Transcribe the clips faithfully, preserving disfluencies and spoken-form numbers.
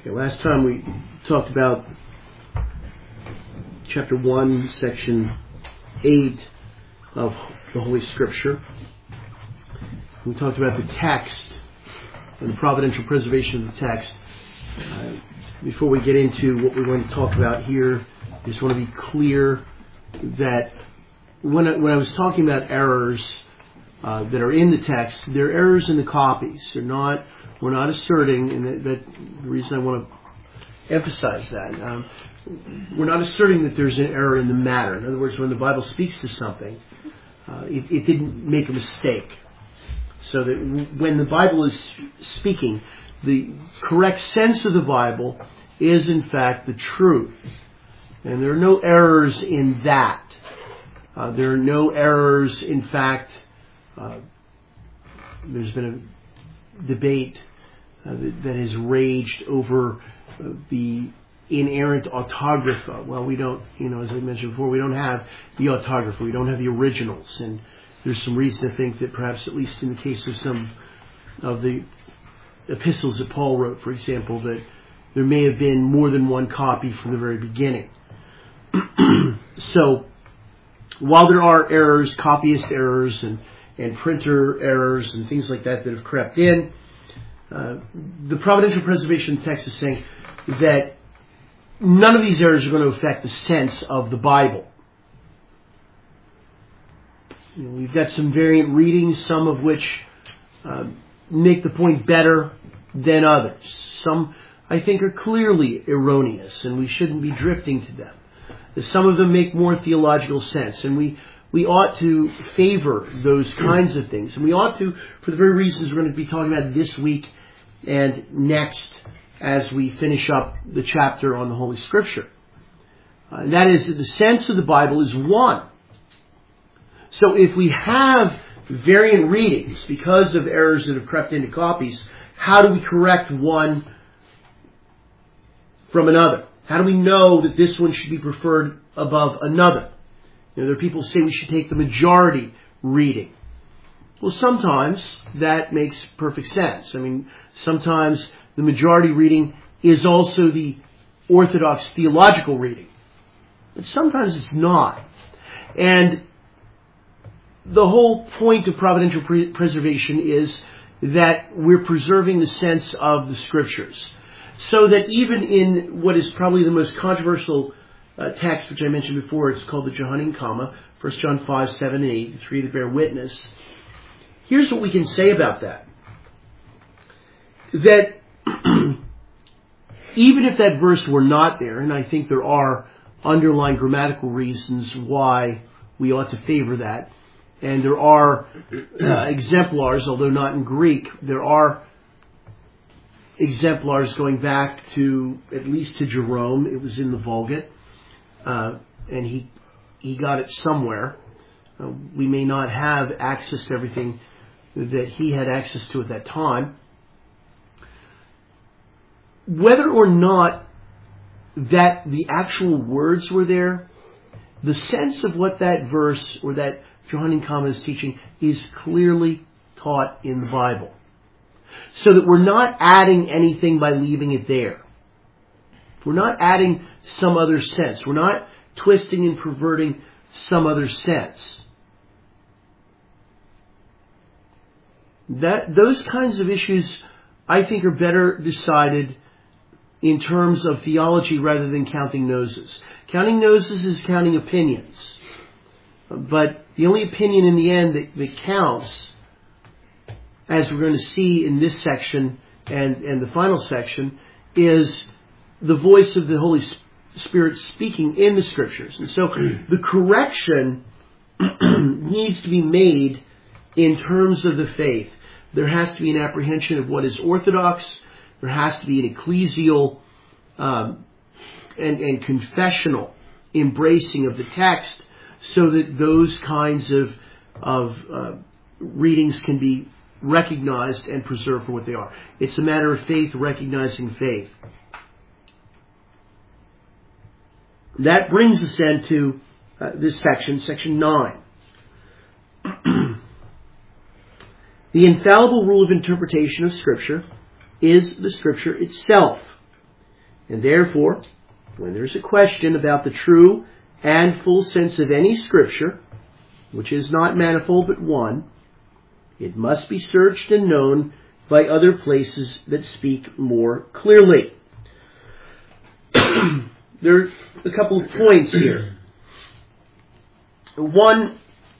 Okay, last time we talked about chapter one, section eight of the Holy Scripture. We talked about the text and the providential preservation of the text. Uh, before we get into what we're going to talk about here, I just want to be clear that when I, when I was talking about errors uh, that are in the text, they're errors in the copies. They're not. We're not asserting, and that, that the reason I want to emphasize that, um, we're not asserting that there's an error in the matter. In other words, when the Bible speaks to something, uh, it, it didn't make a mistake. So that w- when the Bible is speaking, the correct sense of the Bible is in fact the truth. And there are no errors in that. Uh, there are no errors, in fact, uh, there's been a debate uh, that, that has raged over uh, the inerrant autographa. Well, we don't, you know, as I mentioned before, we don't have the autographa. We don't have the originals. And there's some reason to think that perhaps, at least in the case of some of the epistles that Paul wrote, for example, that there may have been more than one copy from the very beginning. So, while there are errors, copyist errors and, and printer errors and things like that that have crept in, uh, the providential preservation text is saying that none of these errors are going to affect the sense of the Bible. You know, we've got some variant readings, some of which uh, make the point better than others. Some, I think, are clearly erroneous, and we shouldn't be drifting to them. Some of them make more theological sense, and we, we ought to favor those kinds of things. And we ought to, for the very reasons we're going to be talking about this week and next as we finish up the chapter on the Holy Scripture. Uh, and that is that the sense of the Bible is one. So if we have variant readings because of errors that have crept into copies, how do we correct one from another? How do we know that this one should be preferred above another? You know, there are people who say we should take the majority reading. Well, sometimes that makes perfect sense. I mean, sometimes the majority reading is also the orthodox theological reading. But sometimes it's not. And the whole point of providential pre- preservation is that we're preserving the sense of the Scriptures. So that even in what is probably the most controversial uh, text, which I mentioned before, it's called the Johannine Comma, First John five, seven, and eight, the three that bear witness. Here's what we can say about that. That even if that verse were not there, and I think there are underlying grammatical reasons why we ought to favor that, and there are uh, exemplars, although not in Greek, there are exemplars going back to, at least to Jerome. It was in the Vulgate, uh, and he he got it somewhere. Uh, we may not have access to everything that he had access to at that time. Whether or not that the actual words were there, the sense of what that verse or that Johannine Comma is teaching is clearly taught in the Bible. So that we're not adding anything by leaving it there. We're not adding some other sense. We're not twisting and perverting some other sense. That those kinds of issues, I think, are better decided in terms of theology rather than counting noses. Counting noses is counting opinions. But the only opinion in the end that, that counts, as we're going to see in this section and, and the final section, is the voice of the Holy Spirit speaking in the Scriptures. And so the correction needs to be made in terms of the faith. There has to be an apprehension of what is orthodox. There has to be an ecclesial um, and, and confessional embracing of the text so that those kinds of, of uh, readings can be recognized and preserved for what they are. It's a matter of faith, recognizing faith. That brings us then to uh, this section, section nine. The infallible rule of interpretation of Scripture is the Scripture itself. And therefore, when there's a question about the true and full sense of any Scripture, which is not manifold but one, it must be searched and known by other places that speak more clearly. There are a couple of points here. One,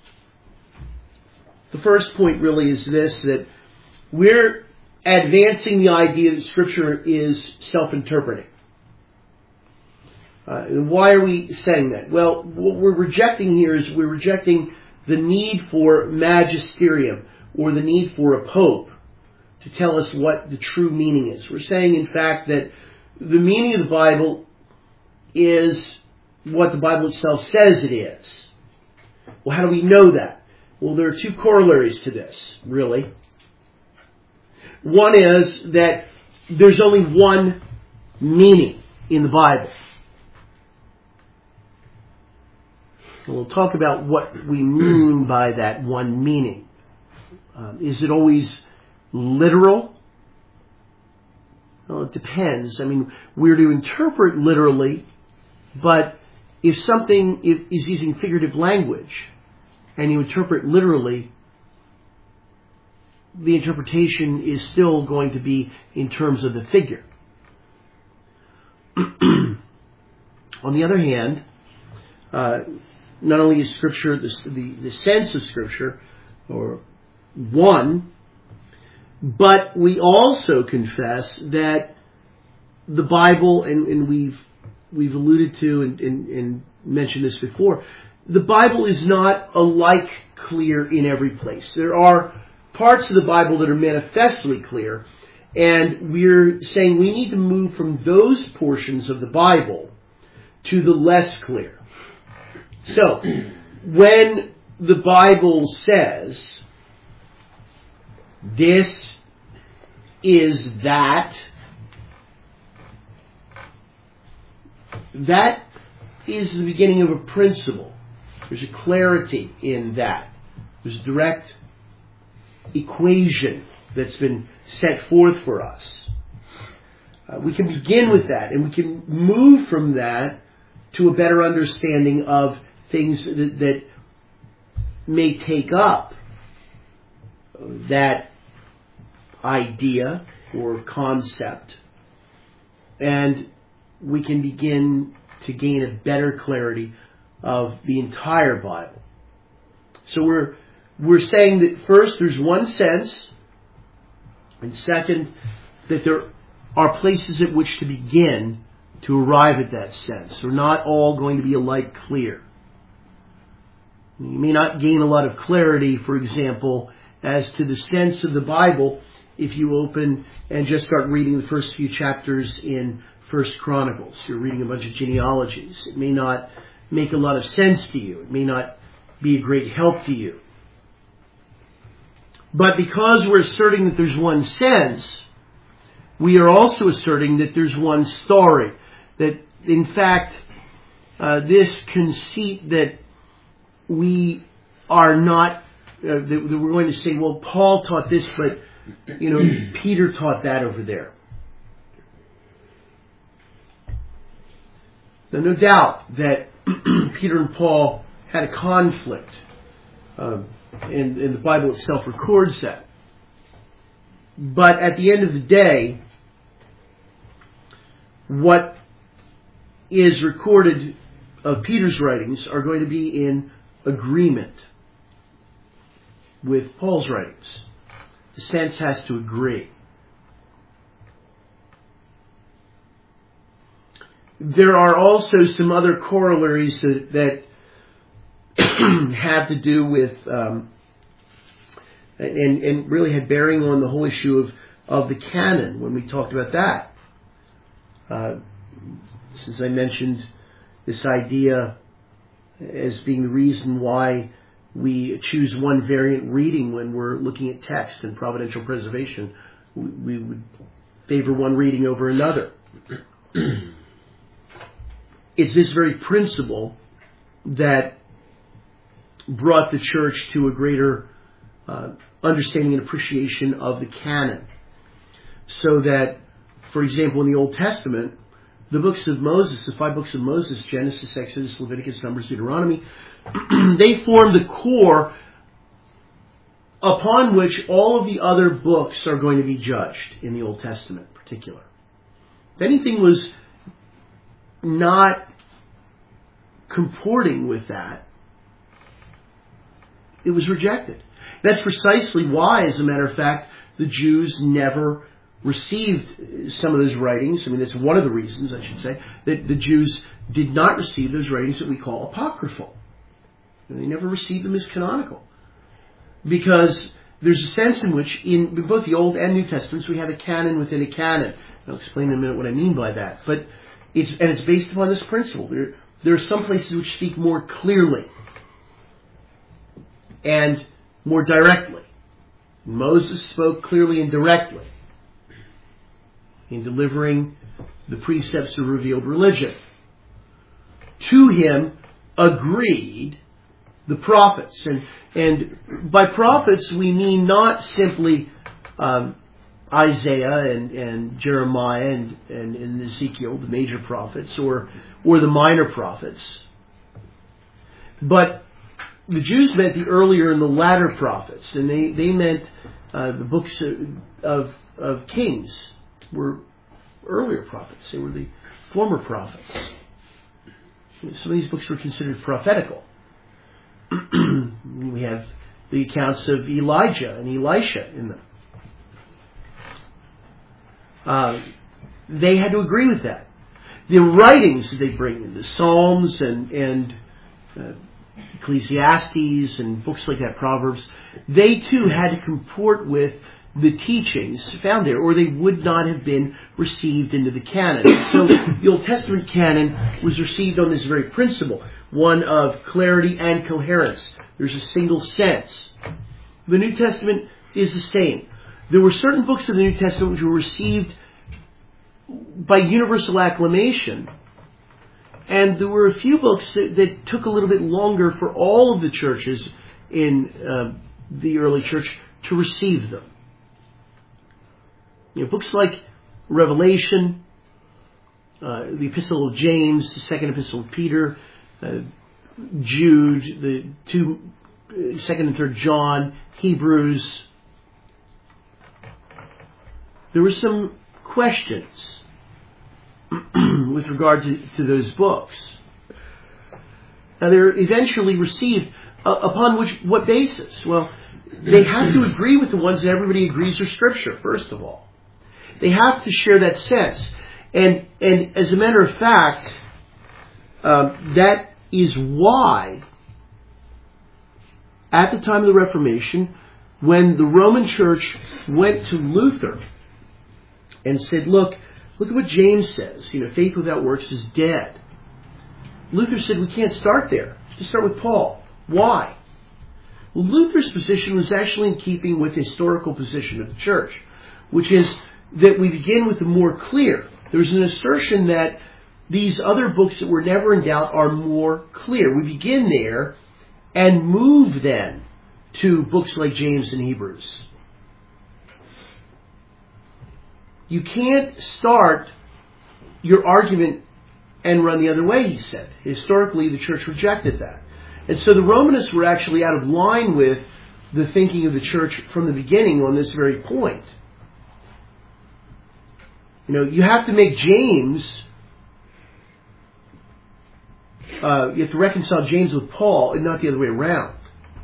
the first point really is this, that we're advancing the idea that Scripture is self-interpreting. Uh, and why are we saying that? Well, what we're rejecting here is we're rejecting the need for magisterium, or the need for a pope to tell us what the true meaning is. We're saying, in fact, that the meaning of the Bible is what the Bible itself says it is. Well, how do we know that? Well, there are two corollaries to this, really. One is that there's only one meaning in the Bible. And we'll talk about what we mean by that one meaning. Um, is it always literal? Well, it depends. I mean, we're to interpret literally, but if something is using figurative language and you interpret literally, the interpretation is still going to be in terms of the figure. On the other hand, uh, not only is Scripture, the, the, the sense of Scripture, or one, but we also confess that the Bible, and, and we've we've alluded to and, and, and mentioned this before, the Bible is not alike clear in every place. There are parts of the Bible that are manifestly clear, and we're saying we need to move from those portions of the Bible to the less clear. So, when the Bible says, this is that, that is the beginning of a principle. There's a clarity in that. There's a direct equation that's been set forth for us. Uh, we can begin with that, and we can move from that to a better understanding of things that, that may take up that idea or concept, and we can begin to gain a better clarity of the entire Bible. So we're we're saying that first, there's one sense, and second, that there are places at which to begin to arrive at that sense. They're not all going to be alike clear. You may not gain a lot of clarity, for example, as to the sense of the Bible if you open and just start reading the first few chapters in First Chronicles. You're reading a bunch of genealogies. It may not make a lot of sense to you. It may not be a great help to you. But because we're asserting that there's one sense, we are also asserting that there's one story. That, in fact, uh, this conceit that we are not, uh, that, that we're going to say, well, Paul taught this, but, you know, Peter taught that over there. Now, no doubt that Peter and Paul had a conflict. Um, and, and the Bible itself records that. But at the end of the day, what is recorded of Peter's writings are going to be in agreement with Paul's writings. The sense has to agree. There are also some other corollaries that, that have to do with, um, and, and really had bearing on the whole issue of, of the canon when we talked about that. Uh, since I mentioned this idea as being the reason why we choose one variant reading when we're looking at text and providential preservation. We, we would favor one reading over another. It's this very principle that brought the church to a greater uh, understanding and appreciation of the canon. So that, for example, in the Old Testament, the books of Moses, the five books of Moses, Genesis, Exodus, Leviticus, Numbers, Deuteronomy, they form the core upon which all of the other books are going to be judged in the Old Testament in particular. If anything was not comporting with that, it was rejected. That's precisely why, as a matter of fact, the Jews never received some of those writings. I mean, that's one of the reasons, I should say, that the Jews did not receive those writings that we call apocryphal. They never received them as canonical. Because there's a sense in which, in both the Old and New Testaments, we have a canon within a canon. I'll explain in a minute what I mean by that. But it's, and it's based upon this principle. There, there are some places which speak more clearly and more directly. Moses spoke clearly and directly in delivering the precepts of revealed religion. To him agreed the prophets. And, and by prophets we mean not simply um, Isaiah and, and Jeremiah and, and, and Ezekiel, the major prophets, or, or the minor prophets. But the Jews meant the earlier and the latter prophets, and they, they meant uh, the books of, of, of Kings were earlier prophets. They were the former prophets. Some of these books were considered prophetical. We have the accounts of Elijah and Elisha in them. Uh, they had to agree with that. The writings that they bring in, the Psalms and, and uh, Ecclesiastes and books like that, Proverbs, they too had to comport with the teachings found there, or they would not have been received into the canon. So the Old Testament canon was received on this very principle, one of clarity and coherence. There's a single sense. The New Testament is the same. There were certain books of the New Testament which were received by universal acclamation, and there were a few books that, that took a little bit longer for all of the churches in uh, the early church to receive them. You know, books like Revelation, uh, the Epistle of James, the Second Epistle of Peter, uh, Jude, the two, uh, Second and Third John, Hebrews. There were some questions with regard to, to those books. Now, they're eventually received uh, upon which what basis? Well, they have to agree with the ones that everybody agrees are Scripture, first of all. They have to share that sense. And and as a matter of fact, uh, that is why, at the time of the Reformation, when the Roman Church went to Luther and said, look, look at what James says, you know, faith without works is dead. Luther said, we can't start there. We have to start with Paul. Why? Well, Luther's position was actually in keeping with the historical position of the church, which is that we begin with the more clear. There's an assertion that these other books that were never in doubt are more clear. We begin there and move then to books like James and Hebrews. You can't start your argument and run the other way, he said. Historically, the church rejected that. And so the Romanists were actually out of line with the thinking of the church from the beginning on this very point. You know, you have to make James, uh, you have to reconcile James with Paul and not the other way around.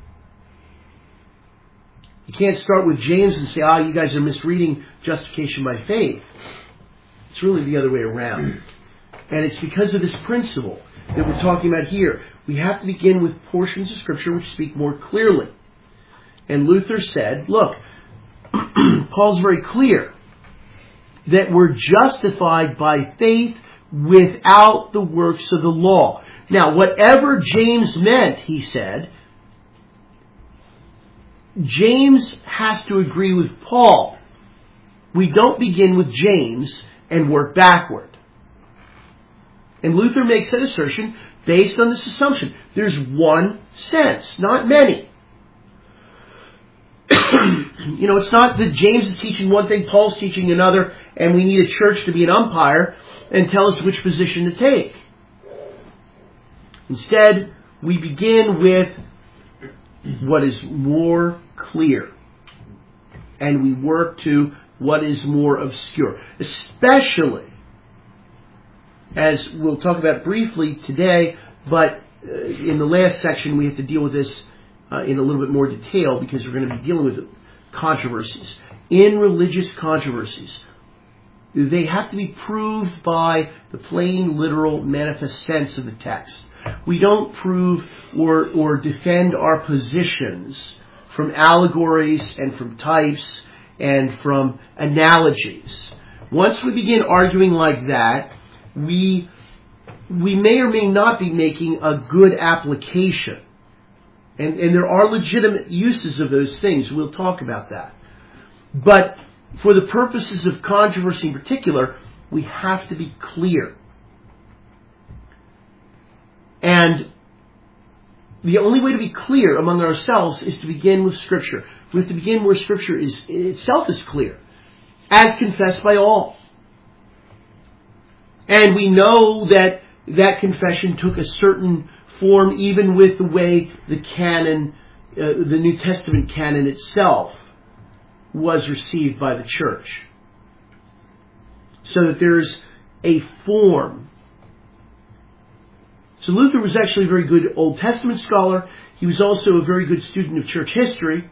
You can't start with James and say, ah, you guys are misreading justification by faith. It's really the other way around. And it's because of this principle that we're talking about here. We have to begin with portions of Scripture which speak more clearly. And Luther said, look, Paul's very clear that we're justified by faith without the works of the law. Now, whatever James meant, he said, James has to agree with Paul. We don't begin with James and work backward. And Luther makes that assertion based on this assumption. There's one sense, not many. You know, it's not that James is teaching one thing, Paul's teaching another, and we need a church to be an umpire and tell us which position to take. Instead, we begin with what is more clear, and we work to what is more obscure, especially, as we'll talk about briefly today, but uh, in the last section we have to deal with this uh, in a little bit more detail, because we're going to be dealing with controversies. In religious controversies, they have to be proved by the plain, literal, manifest sense of the text. We don't prove or, or defend our positions from allegories and from types and from analogies. Once we begin arguing like that, we we may or may not be making a good application. And, and there are legitimate uses of those things. We'll talk about that. But for the purposes of controversy in particular, we have to be clear. And the only way to be clear among ourselves is to begin with Scripture. We have to begin where Scripture is itself is clear, as confessed by all. And we know that that confession took a certain form even with the way the canon, uh, the New Testament canon itself, was received by the church. So that there's a form. So Luther was actually a very good Old Testament scholar. He was also a very good student of church history.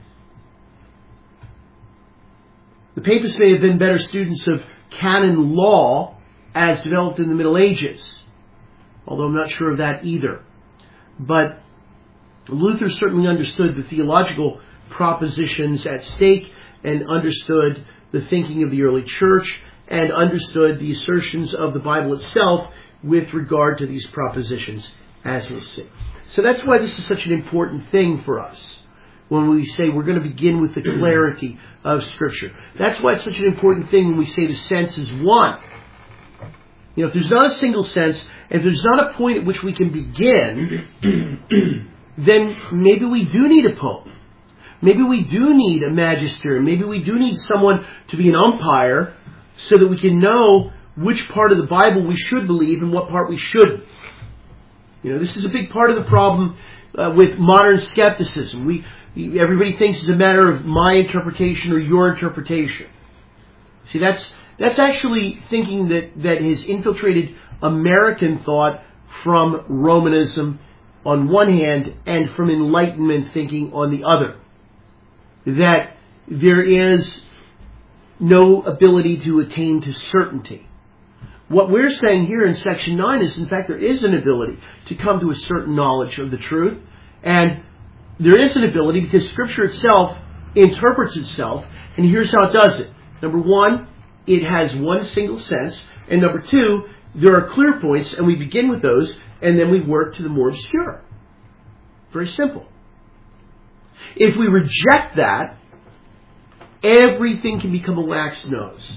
The papists may have been better students of canon law as developed in the Middle Ages, although I'm not sure of that either. But Luther certainly understood the theological propositions at stake and understood the thinking of the early church and understood the assertions of the Bible itself with regard to these propositions, as we'll see. So that's why this is such an important thing for us when we say we're going to begin with the clarity of Scripture. That's why it's such an important thing when we say the sense is one. You know, if there's not a single sense, and if there's not a point at which we can begin, then maybe we do need a pope. Maybe we do need a magister. Maybe we do need someone to be an umpire so that we can know which part of the Bible we should believe and what part we shouldn't. You know, this is a big part of the problem uh, with modern skepticism. We everybody thinks it's a matter of my interpretation or your interpretation. See, that's that's actually thinking that, that has infiltrated American thought from Romanism on one hand and from Enlightenment thinking on the other. That there is no ability to attain to certainty. What we're saying here in section nine is, in fact, there is an ability to come to a certain knowledge of the truth. And there is an ability because Scripture itself interprets itself. And here's how it does it. Number one, it has one single sense. And number two, there are clear points, and we begin with those, and then we work to the more obscure. Very simple. If we reject that, everything can become a wax nose.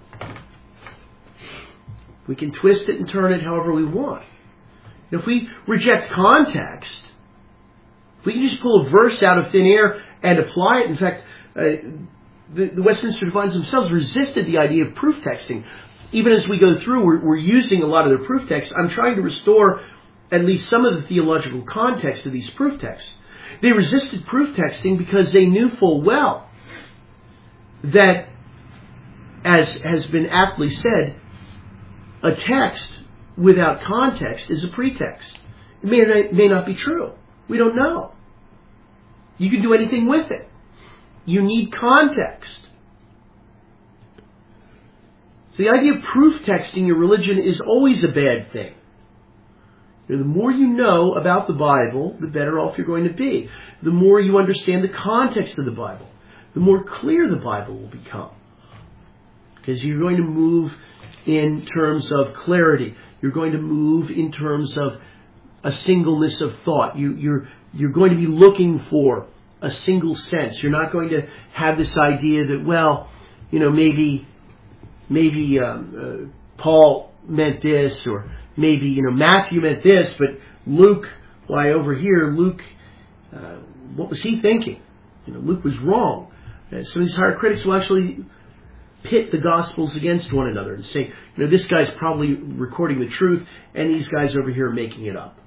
We can twist it and turn it however we want. If we reject context, if we can just pull a verse out of thin air and apply it. In fact, uh, the, the Westminster Divines themselves resisted the idea of proof texting. Even as we go through, we're, we're using a lot of their proof texts. I'm trying to restore at least some of the theological context of these proof texts. They resisted proof texting because they knew full well that, as has been aptly said, a text without context is a pretext. It may or may not be true. We don't know. You can do anything with it. You need context. So the idea of proof texting your religion is always a bad thing. You know, the more you know about the Bible, the better off you're going to be. The more you understand the context of the Bible, the more clear the Bible will become. Because you're going to move in terms of clarity. You're going to move in terms of a singleness of thought. You, you're, you're going to be looking for a single sense. You're not going to have this idea that, well, you know, maybe, maybe um, uh, Paul meant this, or maybe, you know, Matthew meant this, but Luke, why over here, Luke, uh, what was he thinking? You know, Luke was wrong. Uh, some of these higher critics will actually pit the Gospels against one another and say, you know, this guy's probably recording the truth and these guys over here are making it up.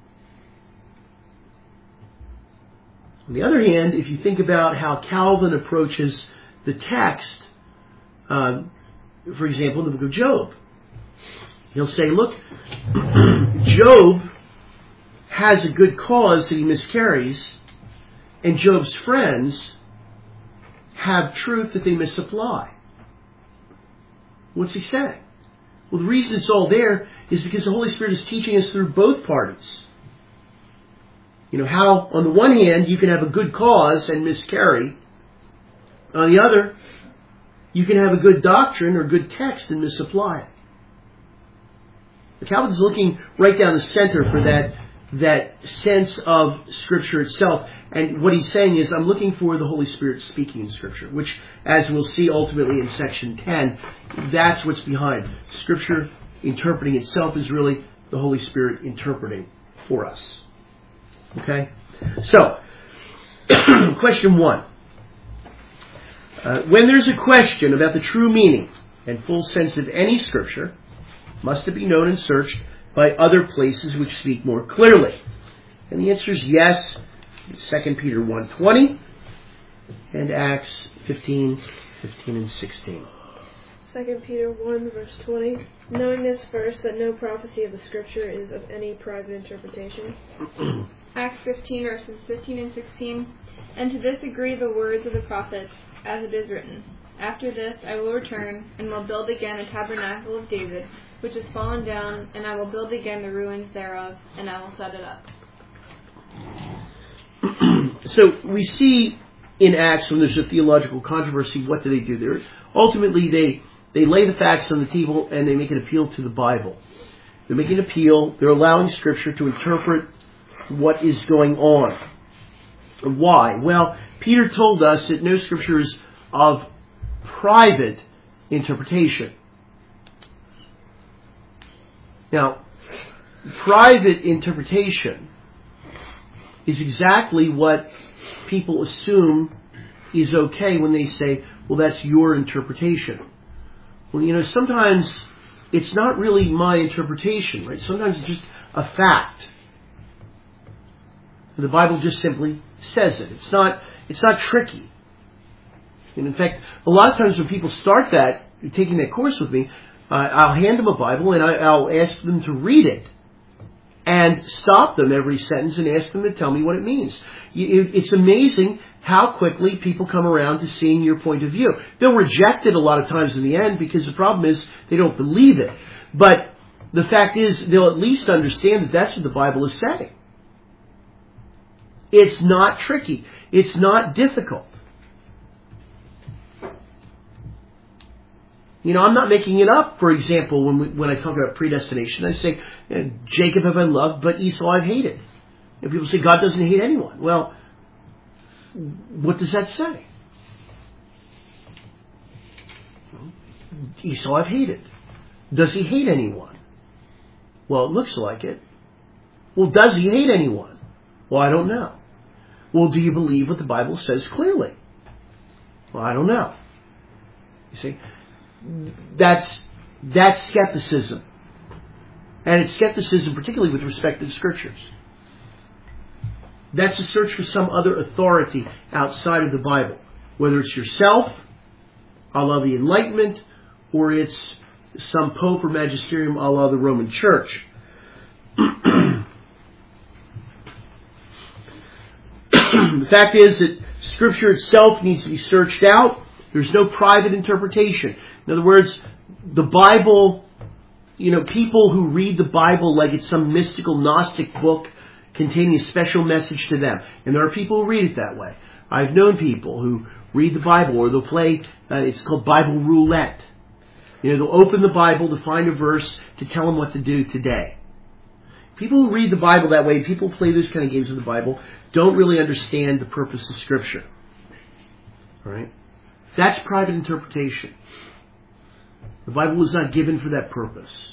On the other hand, if you think about how Calvin approaches the text, uh, for example, in the book of Job, he'll say, look, Job has a good cause that he miscarries, and Job's friends have truth that they misapply. What's he saying? Well, the reason it's all there is because the Holy Spirit is teaching us through both parties. You know, how on the one hand you can have a good cause and miscarry. On the other, you can have a good doctrine or good text and misapply it. The Calvin's looking right down the center for that, that sense of Scripture itself. And what he's saying is, I'm looking for the Holy Spirit speaking in Scripture, which, as we'll see ultimately in section ten, that's what's behind. Scripture interpreting itself is really the Holy Spirit interpreting for us. Okay? So, question one. Uh, when there's a question about the true meaning and full sense of any Scripture, must it be known and searched by other places which speak more clearly? And the answer is yes. Second Peter one twenty and Acts fifteen, fifteen and sixteen. Second Peter one verse twenty. Knowing this first, that no prophecy of the Scripture is of any private interpretation. Acts fifteen verses fifteen and sixteen. And to this agree the words of the prophets, as it is written, after this I will return, and will build again the tabernacle of David, which is fallen down, and I will build again the ruins thereof, and I will set it up. So we see in Acts, when there's a theological controversy, what do they do there? Ultimately, they, they lay the facts on the table and they make an appeal to the Bible. They're making an appeal. They're allowing Scripture to interpret what is going on. Why? Well, Peter told us that no Scripture is of private interpretation. Now, private interpretation is exactly what people assume is okay when they say, well, that's your interpretation. Well, you know, sometimes it's not really my interpretation, right? Sometimes it's just a fact. The Bible just simply says it. It's not, it's not tricky. And in fact, a lot of times when people start that, taking that course with me, uh, I'll hand them a Bible and I, I'll ask them to read it. And stop them every sentence and ask them to tell me what it means. It's amazing how quickly people come around to seeing your point of view. They'll reject it a lot of times in the end because the problem is they don't believe it. But the fact is they'll at least understand that that's what the Bible is saying. It's not tricky. It's not difficult. You know, I'm not making it up. For example, when we, when I talk about predestination, I say, Jacob have I loved, but Esau I've hated. And people say, God doesn't hate anyone. Well, what does that say? Esau I've hated. Does he hate anyone? Well, it looks like it. Well, does he hate anyone? Well, I don't know. Well, do you believe what the Bible says clearly? Well, I don't know. You see? That's that's skepticism. And it's skepticism particularly with respect to the Scriptures. That's a search for some other authority outside of the Bible. Whether it's yourself, a la the Enlightenment, or it's some pope or magisterium a la the Roman Church. The fact is that Scripture itself needs to be searched out. There's no private interpretation. In other words, the Bible, you know, people who read the Bible like it's some mystical Gnostic book containing a special message to them. And there are people who read it that way. I've known people who read the Bible, or they'll play, uh, it's called Bible roulette. You know, they'll open the Bible to find a verse to tell them what to do today. People who read the Bible that way, people who play those kind of games with the Bible, don't really understand the purpose of Scripture. All right? That's private interpretation. The Bible was not given for that purpose.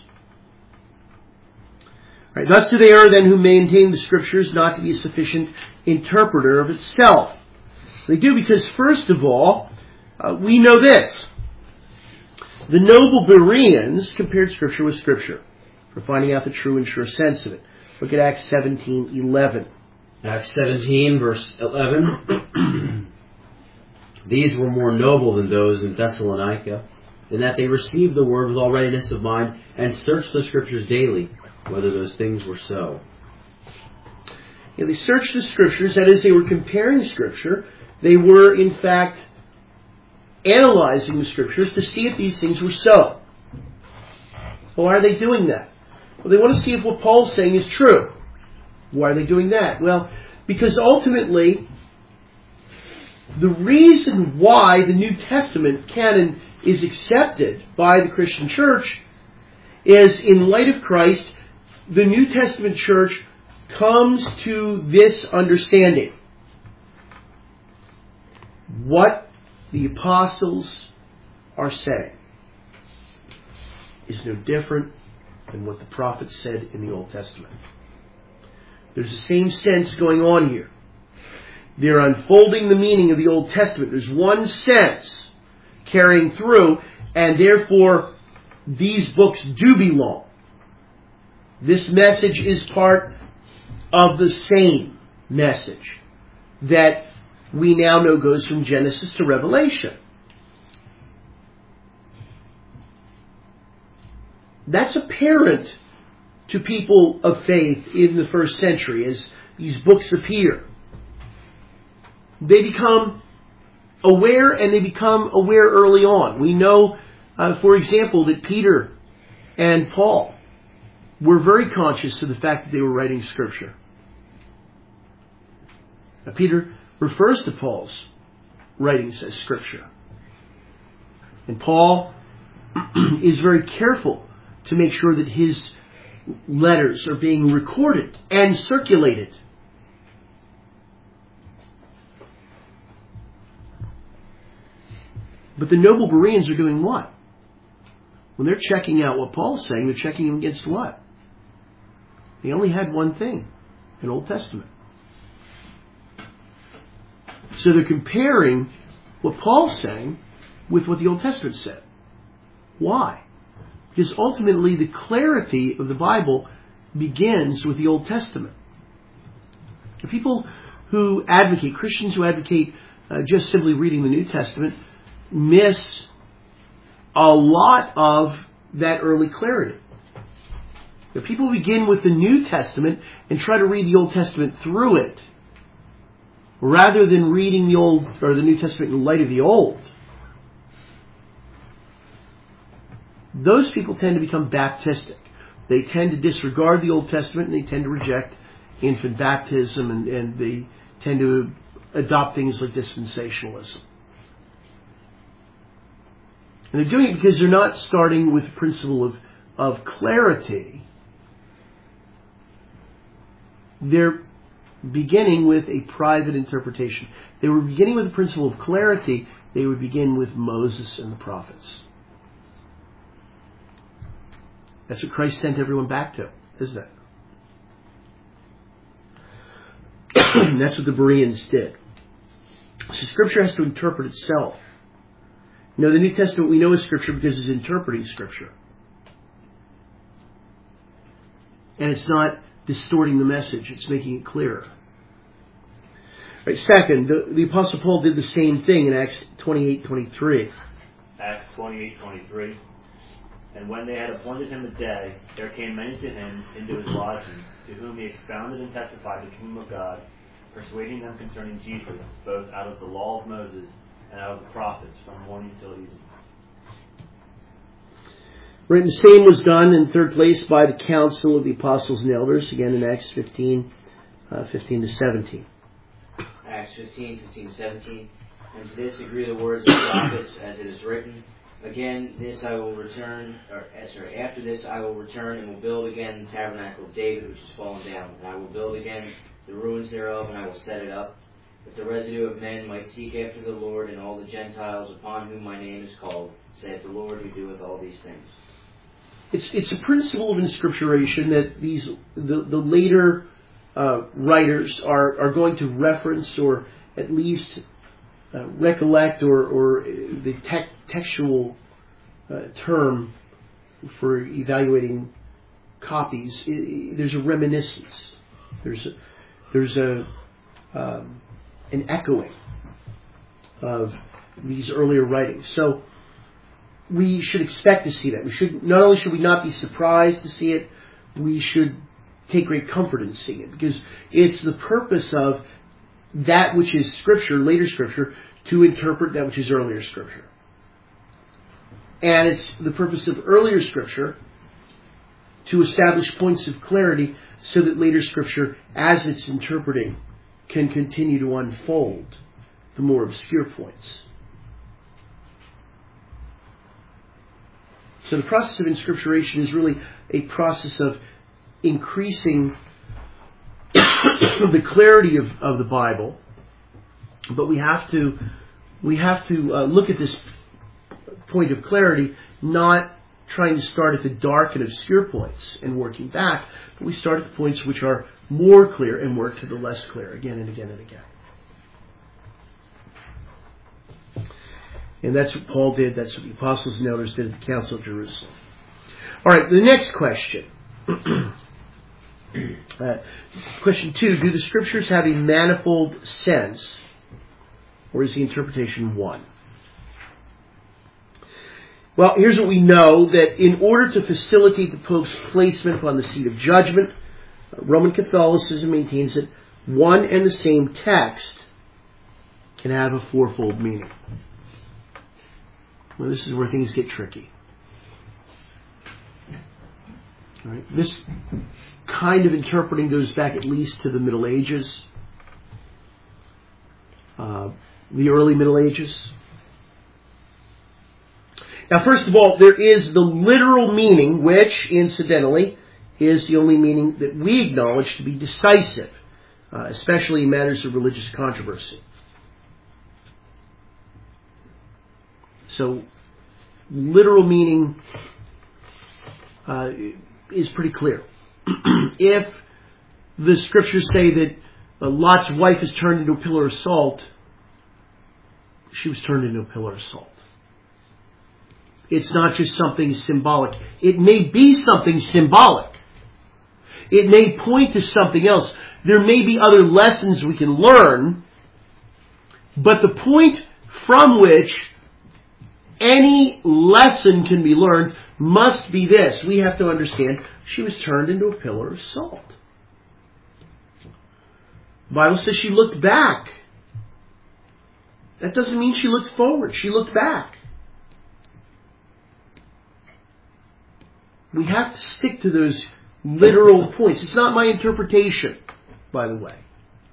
Right, thus do they err then who maintain the Scriptures not to be a sufficient interpreter of itself. They do because, first of all, uh, we know this. The noble Bereans compared Scripture with Scripture for finding out the true and sure sense of it. Look at Acts seventeen eleven. Acts seventeen, verse eleven. These were more noble than those in Thessalonica, in that they received the word with all readiness of mind and searched the Scriptures daily, whether those things were so. Yeah, they searched the Scriptures, that is, they were comparing Scripture. They were, in fact, analyzing the Scriptures to see if these things were so. Why are they doing that? Well, they want to see if what Paul's saying is true. Why are they doing that? Well, because ultimately, the reason why the New Testament canon is accepted by the Christian church is, in light of Christ, the New Testament church comes to this understanding. What the apostles are saying is no different than what the prophets said in the Old Testament. There's the same sense going on here. They're unfolding the meaning of the Old Testament. There's one sense carrying through, and therefore these books do belong. This message is part of the same message that we now know goes from Genesis to Revelation. That's apparent to people of faith in the first century as these books appear. They become aware, and they become aware early on. We know, uh, for example, that Peter and Paul were very conscious of the fact that they were writing Scripture. Now, Peter refers to Paul's writings as Scripture. And Paul is very careful to make sure that his letters are being recorded and circulated. But the noble Bereans are doing what? When they're checking out what Paul's saying, they're checking him against what? They only had one thing, an Old Testament. So they're comparing what Paul's saying with what the Old Testament said. Why? Because ultimately the clarity of the Bible begins with the Old Testament. The people who advocate, Christians who advocate uh, just simply reading the New Testament, miss a lot of that early clarity. The people begin with the New Testament and try to read the Old Testament through it, rather than reading the Old or the New Testament in light of the Old. Those people tend to become Baptistic. They tend to disregard the Old Testament, and they tend to reject infant baptism, and, and they tend to adopt things like dispensationalism. And they're doing it because they're not starting with the principle of, of clarity. They're beginning with a private interpretation. They were beginning with the principle of clarity. They would begin with Moses and the prophets. That's what Christ sent everyone back to, isn't it? And that's what the Bereans did. So Scripture has to interpret itself. You know, the New Testament we know is Scripture because it's interpreting Scripture. And it's not distorting the message, it's making it clearer. Right, second, the, the Apostle Paul did the same thing in Acts twenty-eight twenty-three. Acts twenty-eight twenty-three. And when they had appointed him a day, there came many to him into his lodging, to whom he expounded and testified the kingdom of God, persuading them concerning Jesus, both out of the law of Moses and out of the prophets, from morning till evening. Right, and the same was done in third place by the council of the apostles and elders, again in Acts fifteen, uh, fifteen to seventeen. Acts fifteen, fifteen to seventeen. And to this agree the words of the prophets, as it is written, again, this I will return, or sorry, after this I will return and will build again the tabernacle of David, which is fallen down. And I will build again the ruins thereof, and I will set it up, that the residue of men might seek after the Lord, and all the Gentiles upon whom my name is called, saith the Lord who doeth all these things. It's it's a principle of inscripturation that these the, the later uh, writers are, are going to reference, or at least uh, recollect, or, or the te- textual uh, term for evaluating copies. It, there's a reminiscence. There's a, there's a um, an echoing of these earlier writings. So we should expect to see that. We should not only should we not be surprised to see it, we should take great comfort in seeing it, because it's the purpose of that which is Scripture, later Scripture, to interpret that which is earlier Scripture. And it's the purpose of earlier Scripture to establish points of clarity so that later Scripture, as it's interpreting, can continue to unfold the more obscure points. So the process of inscripturation is really a process of increasing the clarity of, of the Bible, but we have to we have to uh, look at this point of clarity, not trying to start at the dark and obscure points and working back, but we start at the points which are more clear and work to the less clear again and again and again. And that's what Paul did. That's what the apostles and elders did at the Council of Jerusalem. All right, the next question. uh, question two, do the Scriptures have a manifold sense, or is the interpretation one? Well, here's what we know, that in order to facilitate the Pope's placement upon the seat of judgment, Roman Catholicism maintains that one and the same text can have a fourfold meaning. Well, this is where things get tricky. All right. This kind of interpreting goes back at least to the Middle Ages, uh, the early Middle Ages. Now, first of all, there is the literal meaning, which, incidentally, is the only meaning that we acknowledge to be decisive, uh, especially in matters of religious controversy. So, literal meaning uh, is pretty clear. If the Scriptures say that uh, Lot's wife is turned into a pillar of salt, she was turned into a pillar of salt. It's not just something symbolic. It may be something symbolic. It may point to something else. There may be other lessons we can learn, but the point from which any lesson can be learned must be this. We have to understand she was turned into a pillar of salt. The Bible says she looked back. That doesn't mean she looked forward. She looked back. We have to stick to those literal points. It's not my interpretation, by the way.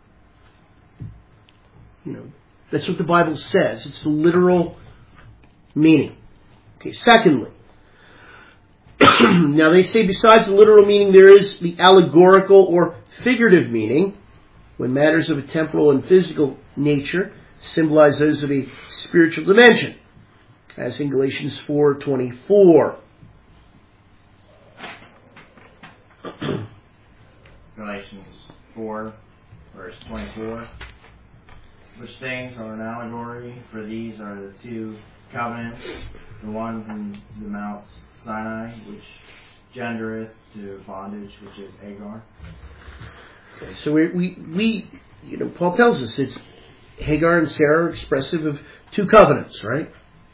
You know, that's what the Bible says. It's the literal meaning. Okay, secondly, now they say besides the literal meaning there is the allegorical or figurative meaning, when matters of a temporal and physical nature symbolize those of a spiritual dimension, as in Galatians four twenty-four. Galatians four, verse twenty-four. Which things are an allegory, for these are the two covenants, the one from the Mount Sinai, which gendereth to bondage, which is Hagar. Okay, so we, we, we, you know, Paul tells us it's Hagar and Sarah are expressive of two covenants, right?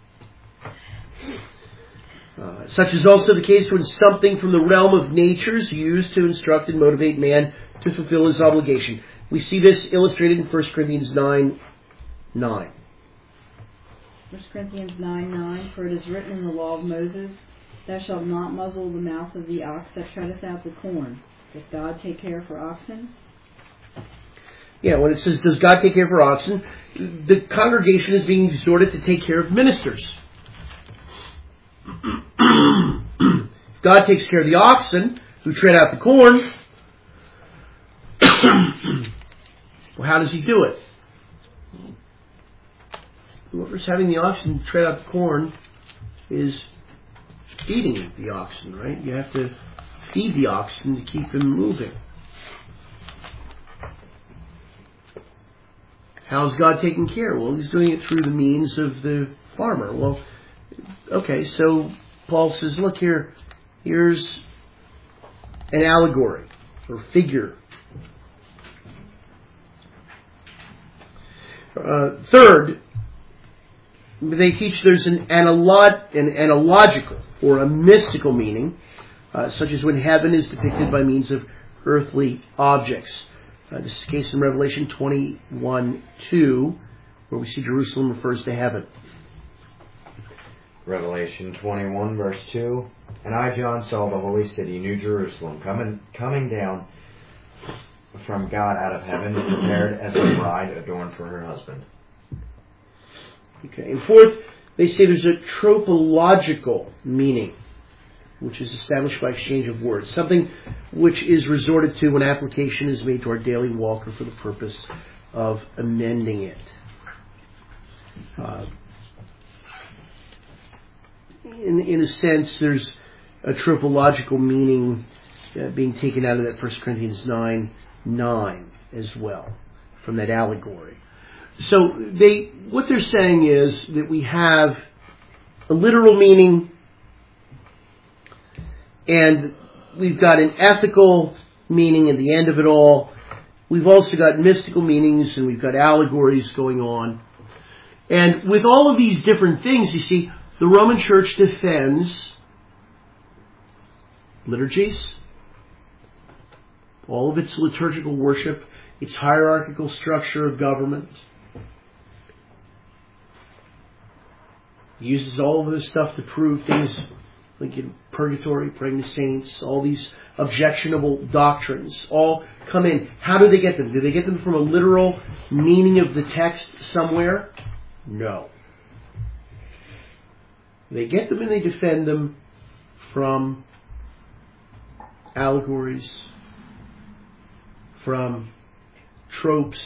Uh, such is also the case when something from the realm of nature is used to instruct and motivate man to fulfill his obligation. We see this illustrated in First Corinthians nine nine. First Corinthians nine nine, for it is written in the law of Moses, thou shalt not muzzle the mouth of the ox that treadeth out the corn. Doth God take care for oxen? Yeah, when it says, does God take care for oxen, the congregation is being exhorted to take care of ministers. God takes care of the oxen who tread out the corn. Well, how does he do it? Whoever's having the oxen tread out the corn is feeding the oxen, right? You have to feed the oxen to keep them moving. How's God taking care? Well, he's doing it through the means of the farmer. Well, okay, so Paul says, look here, here's an allegory or figure. Uh, third, they teach there's an, analog, an analogical or a mystical meaning, uh, such as when heaven is depicted by means of earthly objects. Uh, this is the case in Revelation twenty-one two, where we see Jerusalem refers to heaven. Revelation twenty-one, verse two. And I, John, saw the holy city, New Jerusalem, coming coming down from God out of heaven, prepared as a bride adorned for her husband. Okay. And fourth, they say there's a tropological meaning, which is established by exchange of words, something which is resorted to when application is made to our daily walk or for the purpose of amending it. Uh, in, in a sense, there's a tropological meaning uh, being taken out of that First Corinthians nine nine as well, from that allegory. So they, what they're saying is that we have a literal meaning, and we've got an ethical meaning at the end of it all. We've also got mystical meanings, and we've got allegories going on. And with all of these different things, you see, the Roman Church defends liturgies, all of its liturgical worship, its hierarchical structure of government. Uses all of this stuff to prove things like in purgatory, praying the saints, all these objectionable doctrines all come in. How do they get them? Do they get them from a literal meaning of the text somewhere? No. They get them and they defend them from allegories, from tropes.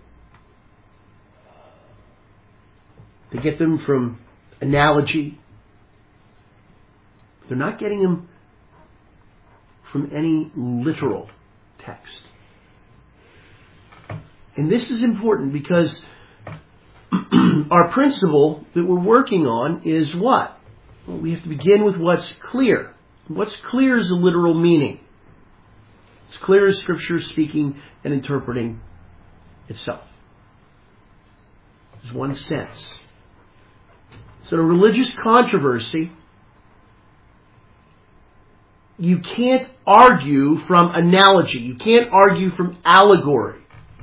They get them from analogy. They're not getting them from any literal text. And this is important because our principle that we're working on is what? Well, we have to begin with what's clear. What's clear is a literal meaning. It's clear as Scripture speaking and interpreting itself. There's one sense. So in a religious controversy, you can't argue from analogy. You can't argue from allegory.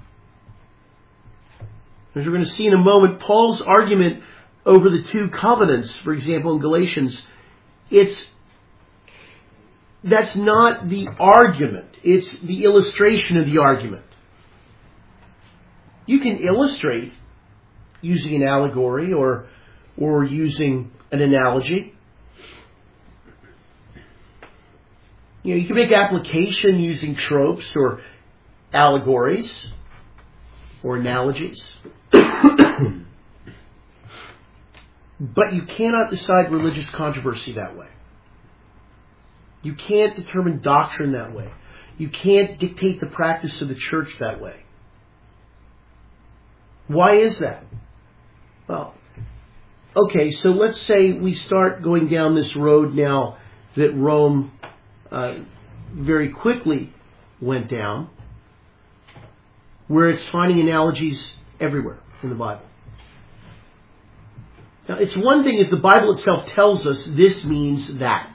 As we're going to see in a moment, Paul's argument over the two covenants, for example, in Galatians, it's that's not the argument. It's the illustration of the argument. You can illustrate using an allegory or or using an analogy. You know, you can make application using tropes or allegories or analogies. But you cannot decide religious controversy that way. You can't determine doctrine that way. You can't dictate the practice of the church that way. Why is that? Well, okay, so let's say we start going down this road now that Rome uh, very quickly went down, where it's finding analogies everywhere in the Bible. Now, it's one thing if the Bible itself tells us this means that.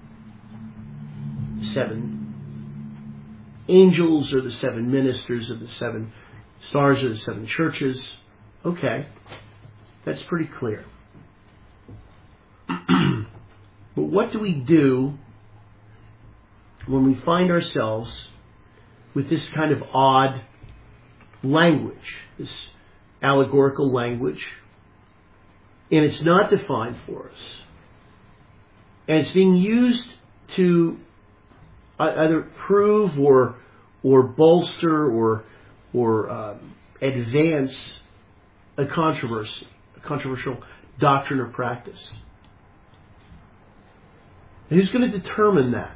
Seven angels or the seven ministers of the seven stars or the seven churches. Okay, that's pretty clear. But what do we do when we find ourselves with this kind of odd language, this allegorical language, and it's not defined for us, and it's being used to either prove or or bolster or or um, advance a controversy, a controversial doctrine or practice? And who's going to determine that?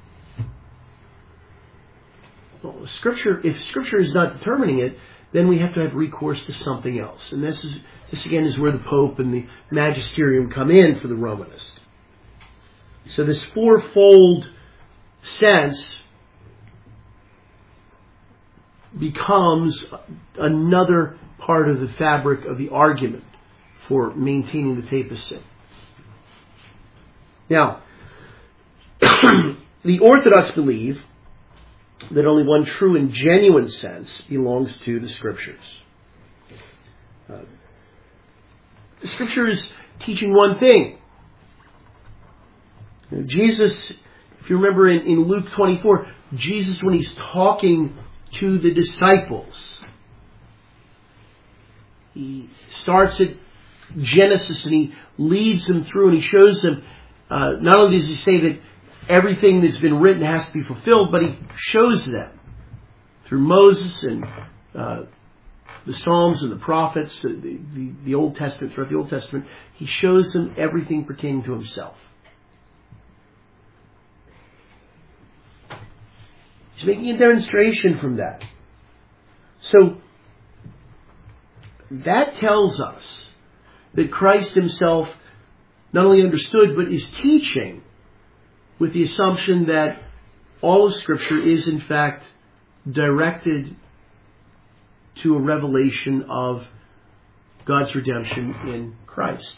Well, Scripture. If Scripture is not determining it, then we have to have recourse to something else. And this is this again is where the Pope and the Magisterium come in for the Romanist. So this fourfold sense becomes another part of the fabric of the argument for maintaining the papacy. Now, the Orthodox believe that only one true and genuine sense belongs to the Scriptures. Uh, the Scripture is teaching one thing. You know, Jesus, if you remember in, in Luke twenty-four, Jesus, when he's talking to the disciples, he starts at Genesis and he leads them through and he shows them, uh, not only does he say that everything that's been written has to be fulfilled, but he shows them through Moses and uh, the Psalms and the prophets, the, the, the Old Testament, throughout the Old Testament, he shows them everything pertaining to himself. He's making a demonstration from that. So, that tells us that Christ himself not only understood, but is teaching with the assumption that all of Scripture is in fact directed to a revelation of God's redemption in Christ.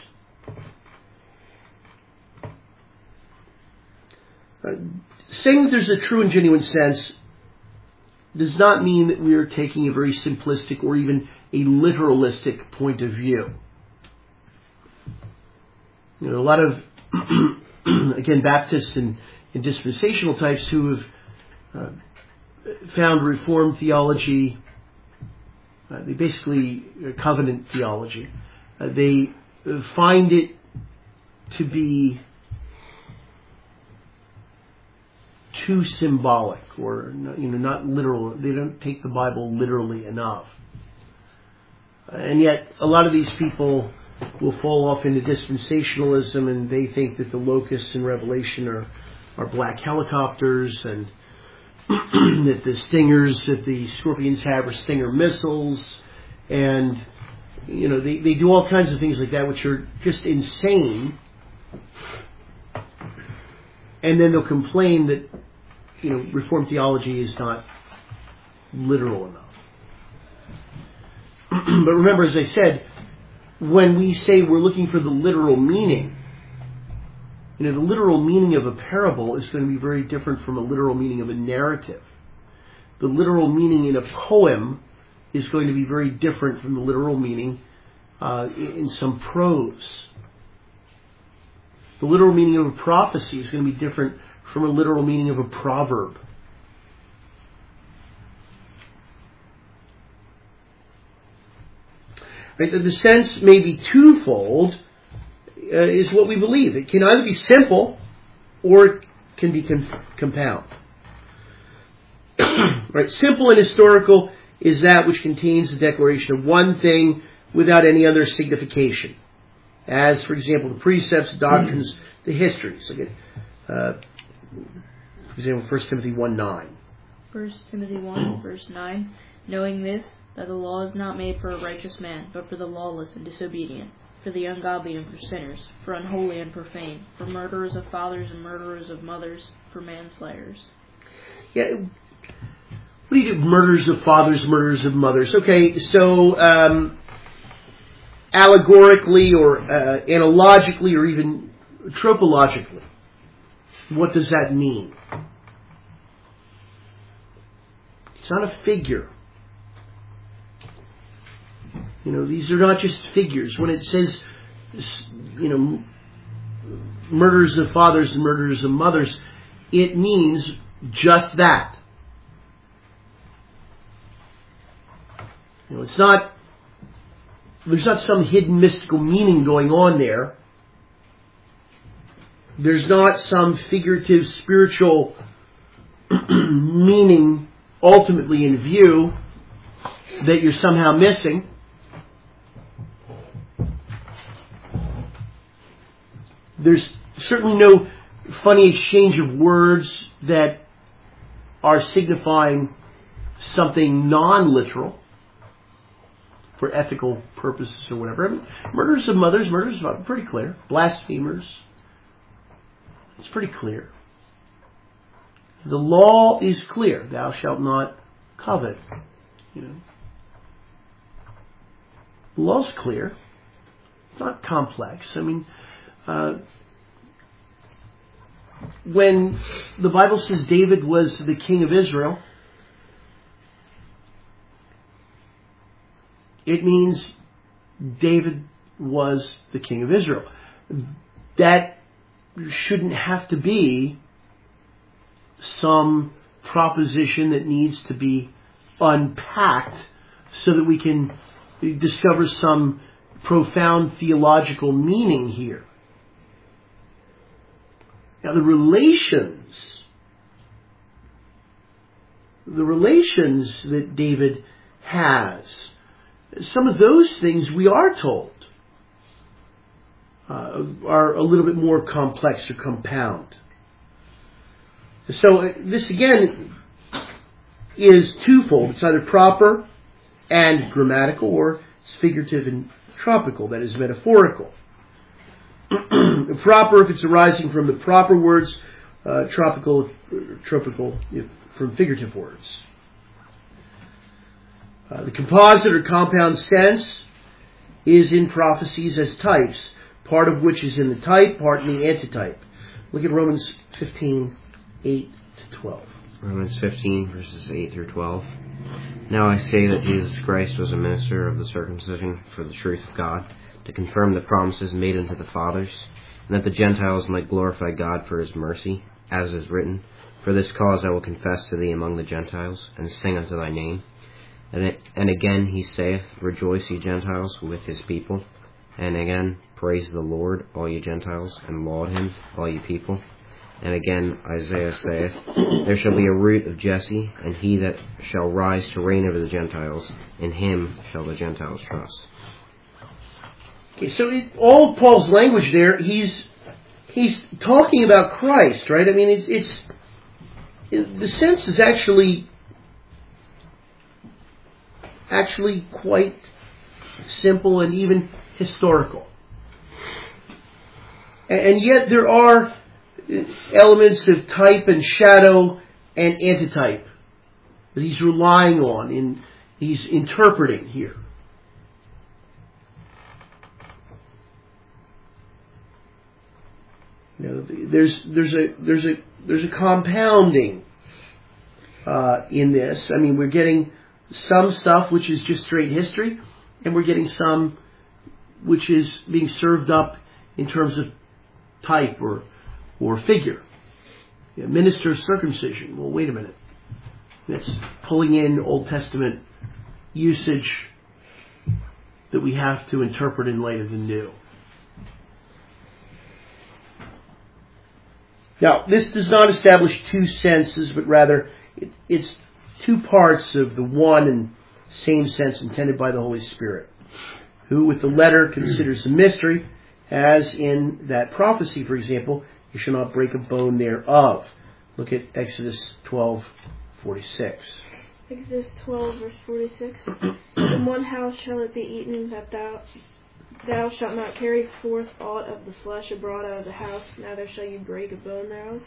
Uh, saying that there's a true and genuine sense does not mean that we are taking a very simplistic or even a literalistic point of view. You know, a lot of, again, Baptist and, and dispensational types who have uh, found Reformed theology, uh, they basically uh, covenant theology, uh, they uh, find it to be too symbolic, or you know, not literal. They don't take the Bible literally enough, and yet a lot of these people will fall off into dispensationalism, and they think that the locusts in Revelation are are black helicopters, and that the stingers that the scorpions have are stinger missiles, and you know they, they do all kinds of things like that, which are just insane. And then they'll complain that you know Reformed theology is not literal enough. But remember, as I said, when we say we're looking for the literal meaning, you know, the literal meaning of a parable is going to be very different from a literal meaning of a narrative. The literal meaning in a poem is going to be very different from the literal meaning uh, in some prose. The literal meaning of a prophecy is going to be different from a literal meaning of a proverb. Right? The sense may be twofold, uh, is what we believe. It can either be simple or it can be com- compound. Right? Simple and historical is that which contains the declaration of one thing without any other signification. As, for example, the precepts, doctrines, the histories. Okay. Uh, for example, First Timothy one nine. First Timothy one, verse nine. Knowing this, that the law is not made for a righteous man, but for the lawless and disobedient, for the ungodly and for sinners, for unholy and profane, for murderers of fathers and murderers of mothers, for manslayers. Yeah. What do you do? Murderers of fathers, murderers of mothers. Okay, so um, allegorically or uh, analogically or even tropologically, what does that mean? It's not a figure. You know, these are not just figures. When it says, you know, murderers of fathers and murderers of mothers, it means just that. You know, it's not, there's not some hidden mystical meaning going on there. There's not some figurative spiritual meaning ultimately in view that you're somehow missing. There's certainly no funny exchange of words that are signifying something non-literal for ethical purposes or whatever. I mean, murderers of mothers, murderers of fathers, pretty clear. Blasphemers. It's pretty clear. The law is clear. Thou shalt not covet. You know. The law's clear. It's not complex. I mean, uh, when the Bible says David was the king of Israel, it means David was the king of Israel. That shouldn't have to be some proposition that needs to be unpacked so that we can discover some profound theological meaning here. Now the relations, the relations that David has, some of those things we are told uh, are a little bit more complex or compound. So uh, this again is twofold. It's either proper and grammatical, or it's figurative and tropical, that is metaphorical. Proper if it's arising from the proper words, uh, tropical, tropical if from figurative words. Uh, the composite or compound sense is in prophecies as types, part of which is in the type, part in the antitype. Look at Romans fifteen, eight to twelve. Romans fifteen, verses eight through twelve. Now I say that Jesus Christ was a minister of the circumcision for the truth of God, to confirm the promises made unto the fathers, and that the Gentiles might glorify God for his mercy, as is written, For this cause I will confess to thee among the Gentiles, and sing unto thy name. And, it, and again he saith, Rejoice, ye Gentiles, with his people. And again, Praise the Lord, all ye Gentiles, and laud him, all ye people. And again Isaiah saith, There shall be a root of Jesse, and he that shall rise to reign over the Gentiles, in him shall the Gentiles trust. Okay, so it, all of Paul's language there, he's he's talking about Christ, right? I mean, it's it's it, the sense is actually actually quite simple and even historical, and, and yet there are elements of type and shadow and antitype that he's relying on, in he's interpreting here. You know, there's there's a there's a there's a compounding uh, in this. I mean, we're getting some stuff which is just straight history, and we're getting some which is being served up in terms of type or or figure. You know, minister of circumcision. Well, wait a minute. That's pulling in Old Testament usage that we have to interpret in light of the New. Now, this does not establish two senses, but rather it, it's two parts of the one and same sense intended by the Holy Spirit, who with the letter considers a mystery, as in that prophecy, for example, you shall not break a bone thereof. Look at Exodus twelve forty-six. Exodus twelve, verse forty-six. In one house shall it be eaten, that thou thou shalt not carry forth aught of the flesh abroad out of the house, neither shall you break a bone thereof.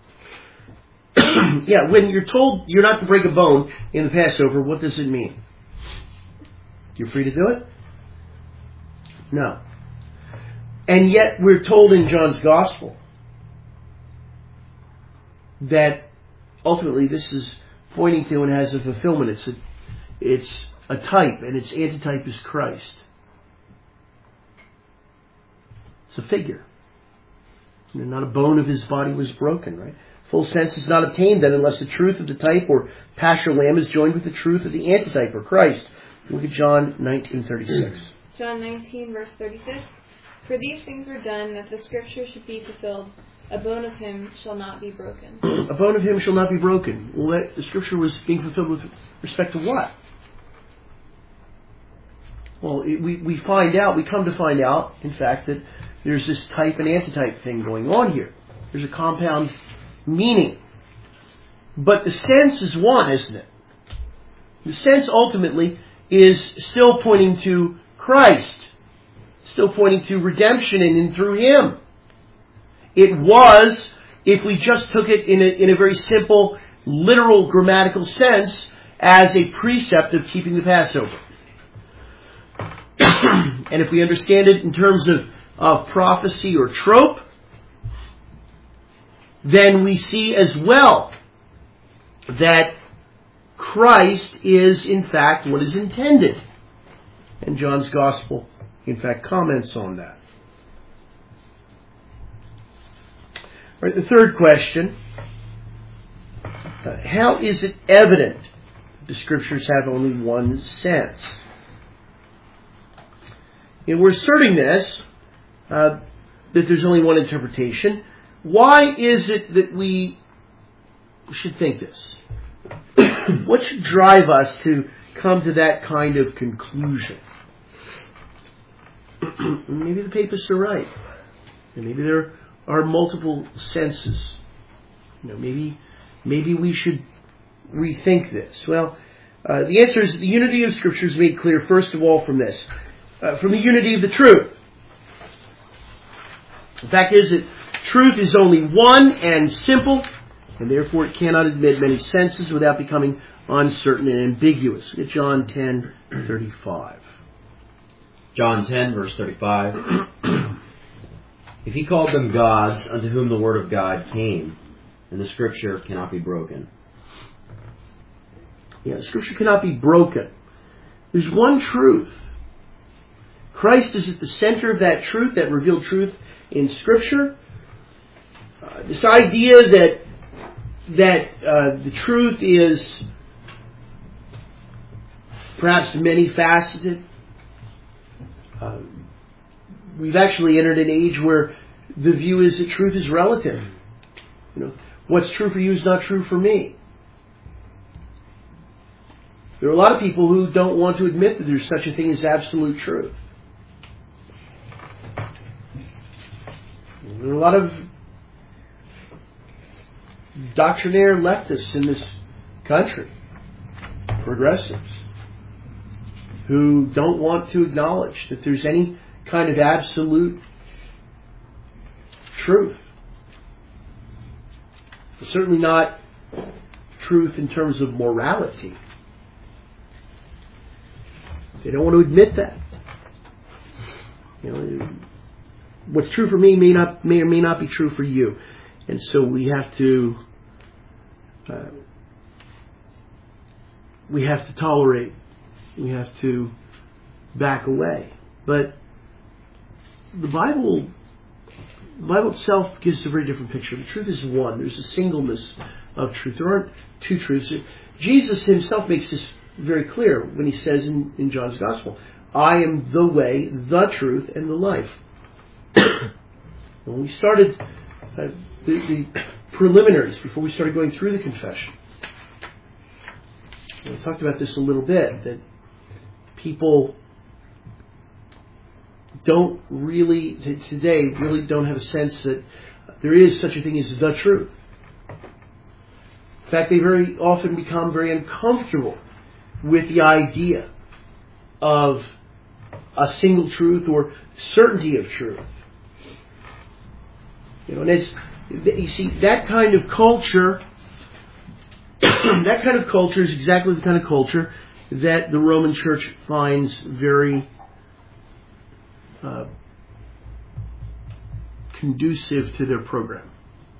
Yeah, when you're told you're not to break a bone in the Passover, what does it mean? You're free to do it? No. And yet we're told in John's Gospel that ultimately this is pointing to and has a fulfillment. It's a, it's a type, and its antitype is Christ. It's a figure. You know, not a bone of his body was broken, right? Full sense is not obtained then unless the truth of the type or Paschal Lamb is joined with the truth of the antitype or Christ. Look at John nineteen thirty-six. John nineteen, verse thirty-six. For these things were done, that the scripture should be fulfilled. A bone of him shall not be broken. A bone of him shall not be broken. Well, that, the scripture was being fulfilled with respect to what? Well, it, we, we find out, we come to find out, in fact, that there's this type and antitype thing going on here. There's a compound meaning. But the sense is one, isn't it? The sense ultimately is still pointing to Christ. Still pointing to redemption in and through him. It was if we just took it in a, in a very simple, literal, grammatical sense as a precept of keeping the Passover. And if we understand it in terms of, of prophecy or trope, then we see as well that Christ is, in fact, what is intended. And John's Gospel, in fact, comments on that. All right, the third question, uh, how is it evident that the Scriptures have only one sense? And we're asserting this, uh, that there's only one interpretation. Why is it that we should think this? What should drive us to come to that kind of conclusion? Maybe the papists are right. And maybe there are multiple senses. You know, maybe maybe we should rethink this. Well, uh, the answer is the unity of Scripture is made clear, first of all, from this. Uh, from the unity of the truth. The fact is that truth is only one and simple, and therefore it cannot admit many senses without becoming uncertain and ambiguous. Look at John ten thirty-five. John ten, verse thirty-five. If he called them gods, unto whom the word of God came, and the Scripture cannot be broken. Yeah, Scripture cannot be broken. There's one truth. Christ is at the center of that truth, that revealed truth in Scripture. Uh, this idea that that uh, the truth is perhaps many-faceted. Uh, we've actually entered an age where the view is that truth is relative. You know, what's true for you is not true for me. There are a lot of people who don't want to admit that there's such a thing as absolute truth. There are a lot of doctrinaire leftists in this country, progressives, who don't want to acknowledge that there's any kind of absolute truth. Certainly not truth in terms of morality. They don't want to admit that. You know, what's true for me may not, may or may not be true for you, and so we have to uh, we have to tolerate. We have to back away. But the Bible, the Bible itself gives a very different picture. The truth is one. There's a singleness of truth. There aren't two truths. Jesus himself makes this very clear when he says in, in John's Gospel, I am the way, the truth, and the life. When we started uh, the, the preliminaries, before we started going through the confession, we talked about this a little bit, that people don't really, today, really don't have a sense that there is such a thing as the truth. In fact, they very often become very uncomfortable with the idea of a single truth or certainty of truth. You know, and it's, you see, that kind of culture, that kind of culture is exactly the kind of culture that the Roman Church finds very uh, conducive to their program.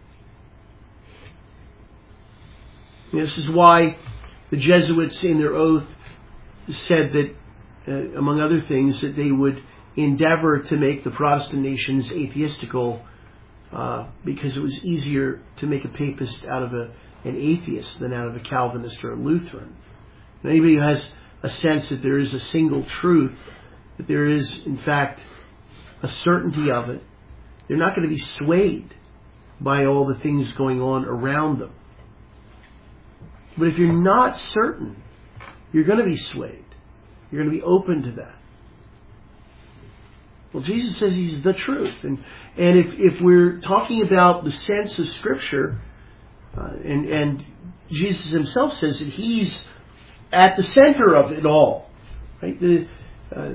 And this is why the Jesuits, in their oath, said that, uh, among other things, that they would endeavor to make the Protestant nations atheistical, uh, because it was easier to make a papist out of a, an atheist than out of a Calvinist or a Lutheran. And anybody who has a sense that there is a single truth, that there is, in fact, a certainty of it, they're not going to be swayed by all the things going on around them. But if you're not certain, you're going to be swayed. You're going to be open to that. Well, Jesus says He's the truth. And and if, if we're talking about the sense of Scripture, uh, and, and Jesus Himself says that He's at the center of it all. Right? The, uh,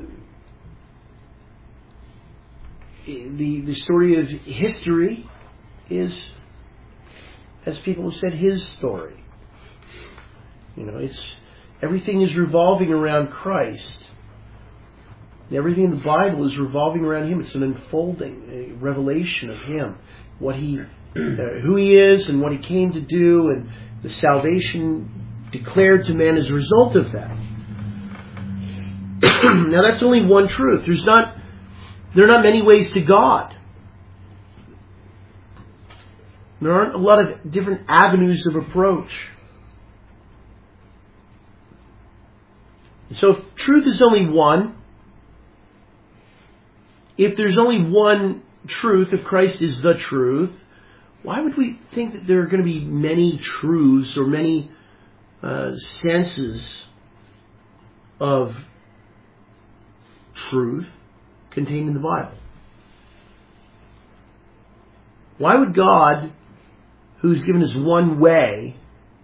the, the story of history is as people have said, His story. You know, it's everything is revolving around Christ. Everything in the Bible is revolving around Him. It's an unfolding, a revelation of Him, what He, uh, who He is, and what He came to do, and the salvation declared to man as a result of that. Now, that's only one truth. There's not, there are not many ways to God. There aren't a lot of different avenues of approach. So, if truth is only one, if there's only one truth, if Christ is the truth, why would we think that there are going to be many truths or many uh, senses of truth contained in the Bible? Why would God, who's given us one way,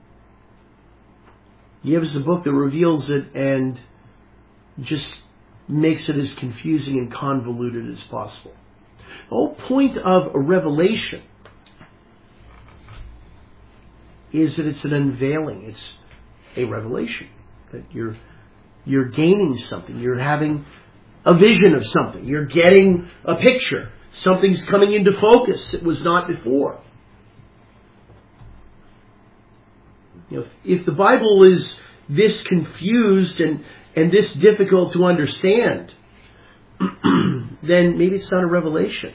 give us a book that reveals it and just makes it as confusing and convoluted as possible? The whole point of a revelation is that it's an unveiling. It's a revelation. That you're you're gaining something. You're having a vision of something. You're getting a picture. Something's coming into focus that was not before. You know, if, if the Bible is this confused and, and this difficult to understand, then maybe it's not a revelation.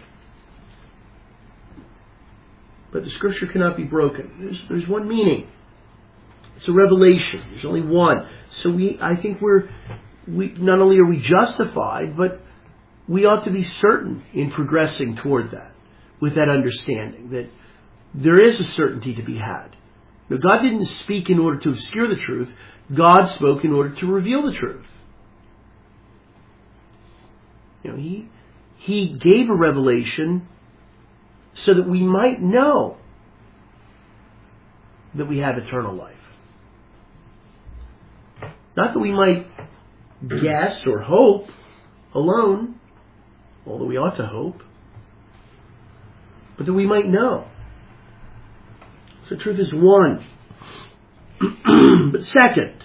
But the Scripture cannot be broken. There's, there's one meaning. It's a revelation. There's only one. So we, I think we're, we not only are we justified, but we ought to be certain in progressing toward that, with that understanding that there is a certainty to be had. Now, God didn't speak in order to obscure the truth. God spoke in order to reveal the truth. You know, He He gave a revelation so that we might know that we have eternal life. Not that we might guess or hope alone, although we ought to hope, but that we might know. So truth is one. But second,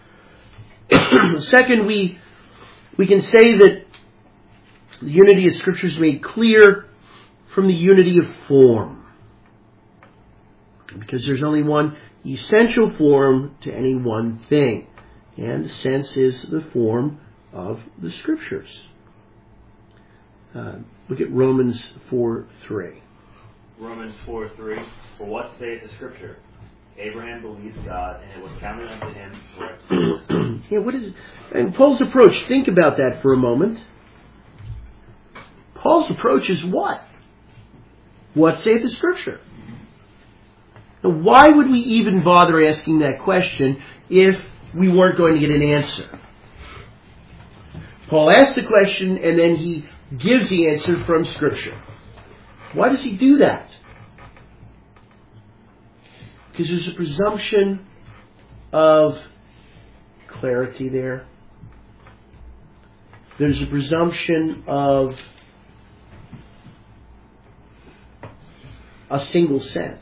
second we we can say that the unity of Scripture is made clear from the unity of form. Because there's only one essential form to any one thing. And the sense is the form of the Scriptures. Uh, look at Romans four three. Romans four three. For what saith the Scripture? Abraham believed God, and it was counted unto him for righteousness. Yeah, what is, and Paul's approach, think about that for a moment. Paul's approach is what? What saith the Scripture? Now, why would we even bother asking that question if we weren't going to get an answer? Paul asks the question and then he gives the answer from Scripture. Why does he do that? Because there's a presumption of clarity there. There's a presumption of a single sense.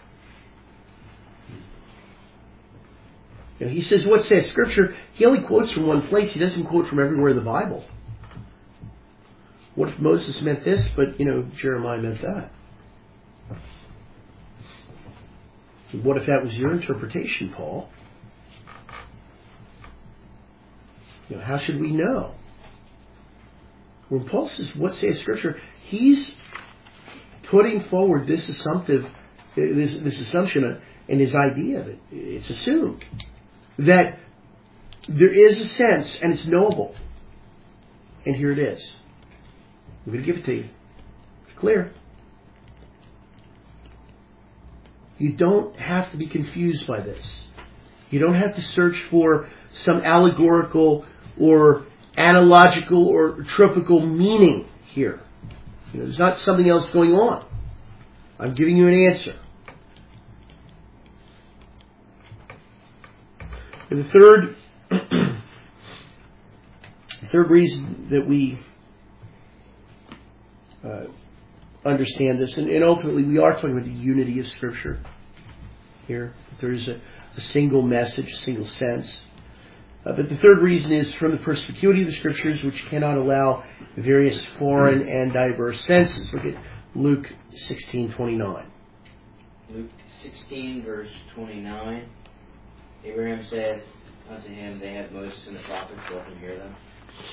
You know, he says, what says Scripture? He only quotes from one place. He doesn't quote from everywhere in the Bible. What if Moses meant this, but, you know, Jeremiah meant that? What if that was your interpretation, Paul? You know, how should we know? When Paul says, what says Scripture? He's putting forward this assumptive, this, this assumption and his idea that it's assumed that there is a sense and it's knowable. And here it is. I'm going to give it to you. It's clear. You don't have to be confused by this. You don't have to search for some allegorical or analogical or tropical meaning here. You know, there's not something else going on. I'm giving you an answer. And the third, the third reason that we uh, understand this, and, and ultimately we are talking about the unity of Scripture. here. There is a, a single message, a single sense. Uh, but the third reason is from the perspicuity of the Scriptures, which cannot allow various foreign and diverse senses. Look at Luke sixteen twenty-nine. Luke sixteen, verse twenty-nine. Abraham said unto him, They have Moses and the prophets, let them hear them.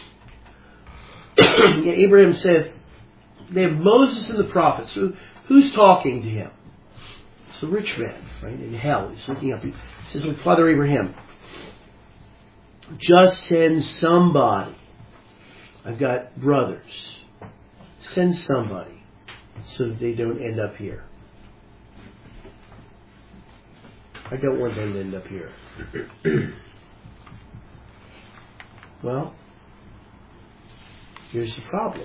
Yeah, Abraham said, they have Moses and the prophets. So who's talking to him? It's the rich man, right, in hell. He's looking up. He says, well, Father Abraham, just send somebody. I've got brothers. Send somebody so that they don't end up here. I don't want them to end up here. Well, here's the problem.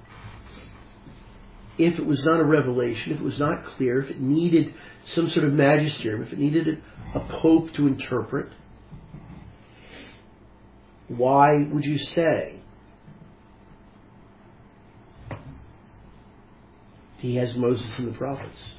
If it was not a revelation, if it was not clear, if it needed some sort of magisterium, if it needed a, a pope to interpret, why would you say he has Moses and the prophets?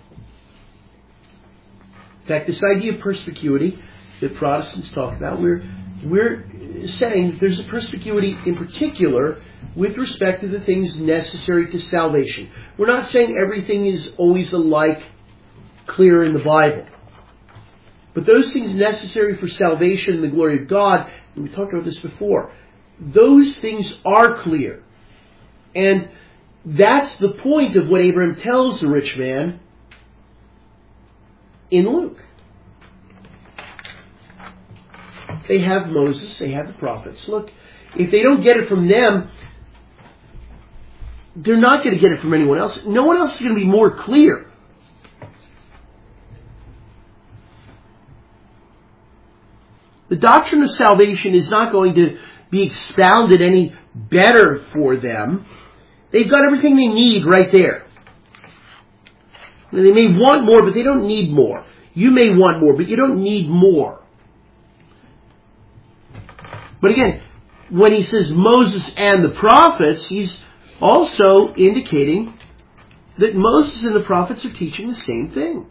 In fact, this idea of perspicuity that Protestants talk about, we're we're saying there's a perspicuity in particular with respect to the things necessary to salvation. We're not saying everything is always alike, clear in the Bible. But those things necessary for salvation and the glory of God, and we talked about this before, those things are clear. And that's the point of what Abraham tells the rich man in Luke. They have Moses, they have the prophets. Look, if they don't get it from them, they're not going to get it from anyone else. No one else is going to be more clear. The doctrine of salvation is not going to be expounded any better for them. They've got everything they need right there. They may want more, but they don't need more. You may want more, but you don't need more. But again, when he says Moses and the prophets, he's also indicating that Moses and the prophets are teaching the same thing.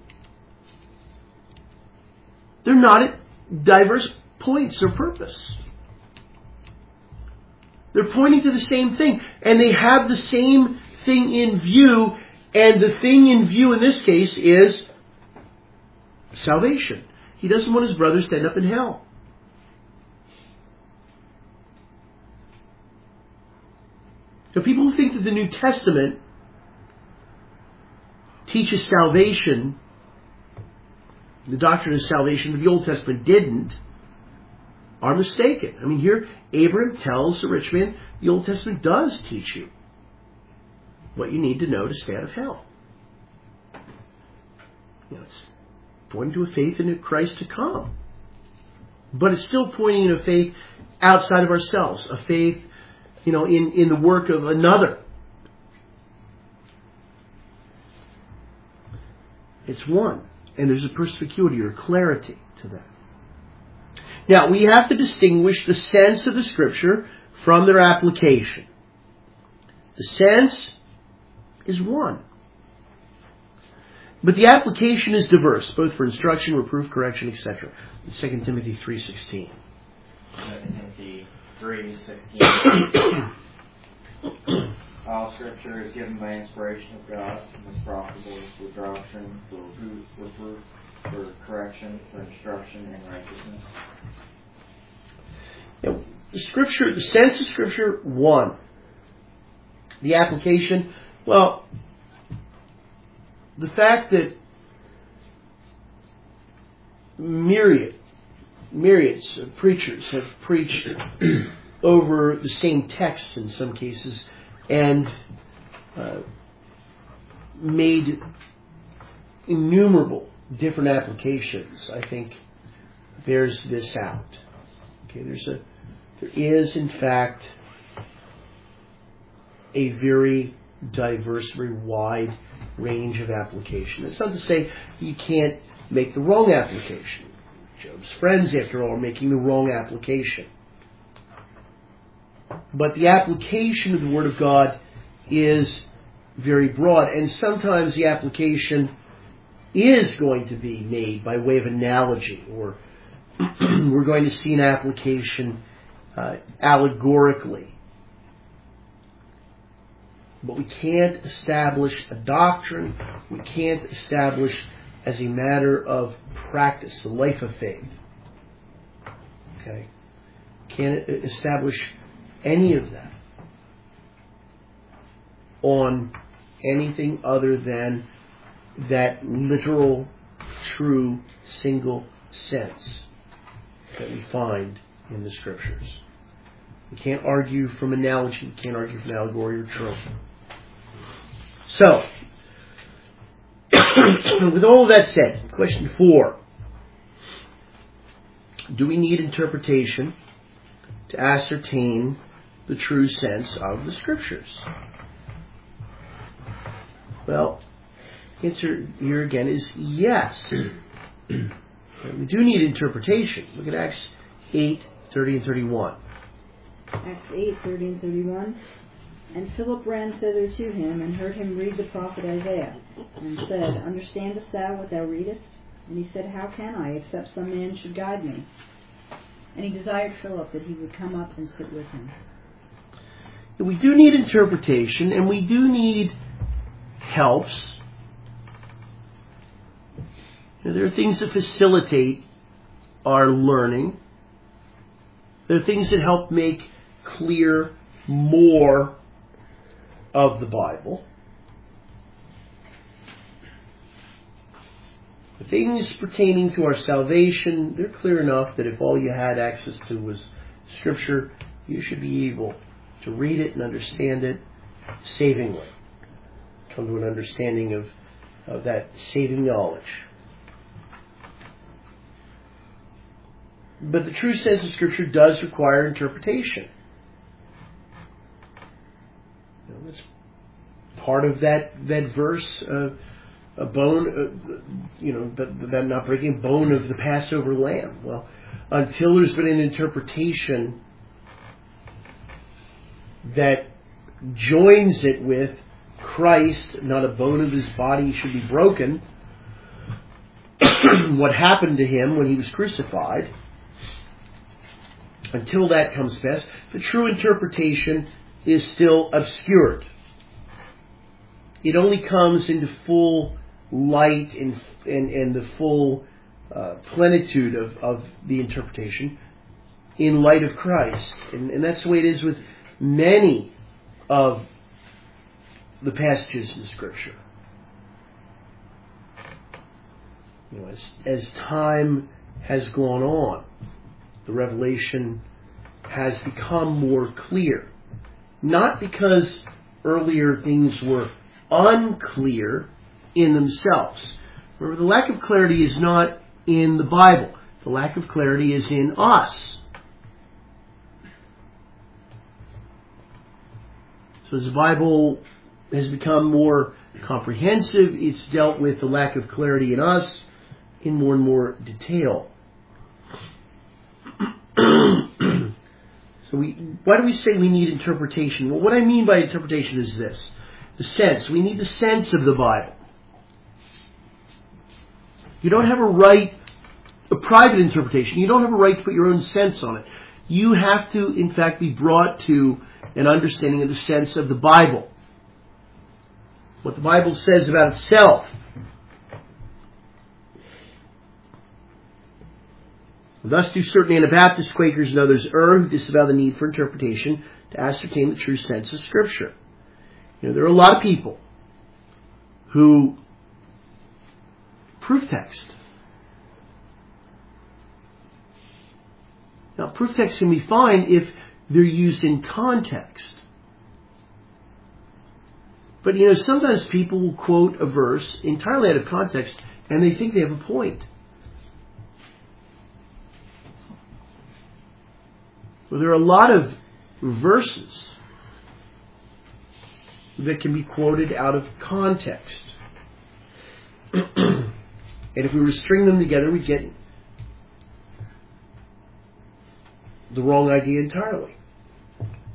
They're not at diverse points or purpose. They're pointing to the same thing, and they have the same thing in view, and the thing in view in this case is salvation. He doesn't want his brothers to end up in hell. Now, people who think that the New Testament teaches salvation, the doctrine of salvation, but the Old Testament didn't, are mistaken. I mean, here, Abraham tells the rich man, the Old Testament does teach you what you need to know to stay out of hell. You know, it's pointing to a faith in Christ to come. But it's still pointing to a faith outside of ourselves, a faith, you know, in, in the work of another. It's one. And there's a perspicuity or clarity to that. Now, we have to distinguish the sense of the Scripture from their application. The sense is one. But the application is diverse, both for instruction, reproof, correction, et cetera. Second Timothy three sixteen. Second Timothy three sixteen. All Scripture is given by inspiration of God and is profitable for doctrine, for reproof, reproof, for correction, for instruction in righteousness. Now, the Scripture, the sense of Scripture, one. The application, well, the fact that myriad, myriads of preachers have preached over the same text in some cases and uh, made innumerable different applications, I think bears this out. Okay, there's a, there is in fact a very diverse, very wide range of application. It's not to say you can't make the wrong application. Job's friends, after all, are making the wrong application. But the application of the Word of God is very broad, and sometimes the application is going to be made by way of analogy, or we're going to see an application uh, allegorically. But we can't establish a doctrine. We can't establish as a matter of practice, a life of faith. Okay? Can't establish any of that on anything other than that literal, true, single sense that we find in the Scriptures. We can't argue from analogy. We can't argue from allegory or trope. So, with all of that said, question four. Do we need interpretation to ascertain the true sense of the Scriptures? Well, the answer here again is yes. We do need interpretation. Look at Acts eight, thirty and thirty-one. Acts eight, thirty and thirty-one. And Philip ran thither to him, and heard him read the prophet Isaiah, and said, Understandest thou what thou readest? And he said, How can I, except some man should guide me? And he desired Philip that he would come up and sit with him. We do need interpretation, and we do need helps. There are things that facilitate our learning. There are things that help make clear more of the Bible. The things pertaining to our salvation, they're clear enough that if all you had access to was Scripture, you should be able to read it and understand it savingly. Come to an understanding of, of that saving knowledge. But the true sense of Scripture does require interpretation. You know, that's part of that that verse, uh, a bone, uh, you know, that, that not breaking a bone of the Passover lamb. Well, until there's been an interpretation that joins it with Christ, not a bone of his body should be broken, what happened to him when he was crucified, until that comes past, the true interpretation is still obscured. It only comes into full light and, and, and the full uh, plenitude of, of the interpretation in light of Christ. And, and that's the way it is with many of the passages in Scripture. You know, as, as time has gone on, the revelation has become more clear. Not because earlier things were unclear in themselves. Remember, the lack of clarity is not in the Bible. The lack of clarity is in us. So as the Bible has become more comprehensive, it's dealt with the lack of clarity in us in more and more detail. So we, why do we say we need interpretation? Well, what I mean by interpretation is this. The sense. We need the sense of the Bible. You don't have a right, a private interpretation. You don't have a right to put your own sense on it. You have to, in fact, be brought to an understanding of the sense of the Bible. What the Bible says about itself. Thus do certain Anabaptist, Quakers, and others err who disavow the need for interpretation to ascertain the true sense of Scripture. You know, there are a lot of people who proof text. Now, proof text can be fine if they're used in context. But, you know, sometimes people will quote a verse entirely out of context and they think they have a point. Well, there are a lot of verses that can be quoted out of context. And if we were to string them together, we'd get the wrong idea entirely.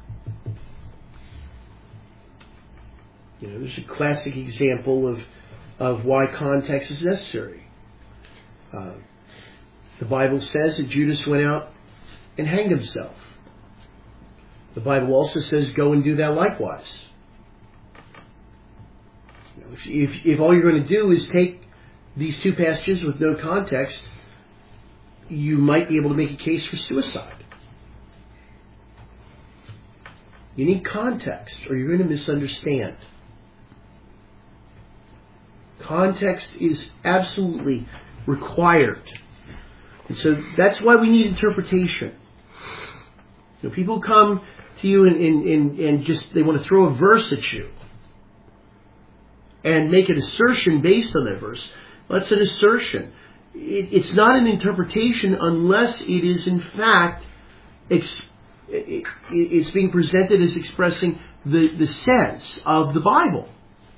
You know, there's a classic example of of why context is necessary. Uh, the Bible says that Judas went out and hanged himself. The Bible also says, go and do that likewise. You know, if, if, if all you're going to do is take these two passages with no context, you might be able to make a case for suicide. You need context, or you're going to misunderstand. Context is absolutely required. And so that's why we need interpretation. You know, people come to you and, and, and, and just, they want to throw a verse at you and make an assertion based on that verse. Well, that's an assertion. It, it's not an interpretation unless it is in fact, ex, it, it, it's being presented as expressing the, the sense of the Bible.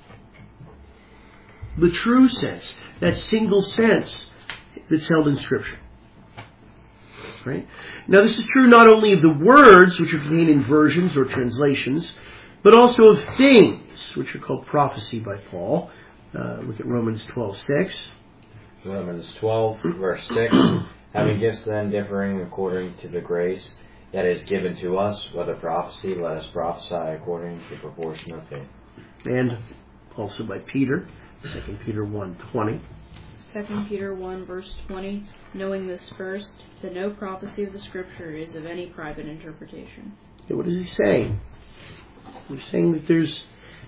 The true sense, that single sense that's held in Scripture. Right? Now this is true not only of the words, which are contained in versions or translations, but also of things, which are called prophecy by Paul. Uh, look at Romans twelve six. Romans twelve, verse six. Having gifts then differing according to the grace that is given to us, whether prophecy, let us prophesy according to the proportion of faith. And also by Peter, Second Peter one twenty. Second Peter one verse twenty, knowing this first, that no prophecy of the Scripture is of any private interpretation. Okay, what is he saying? He's saying that there's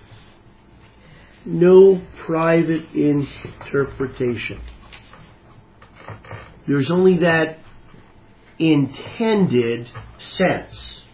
no private interpretation. There's only that intended sense.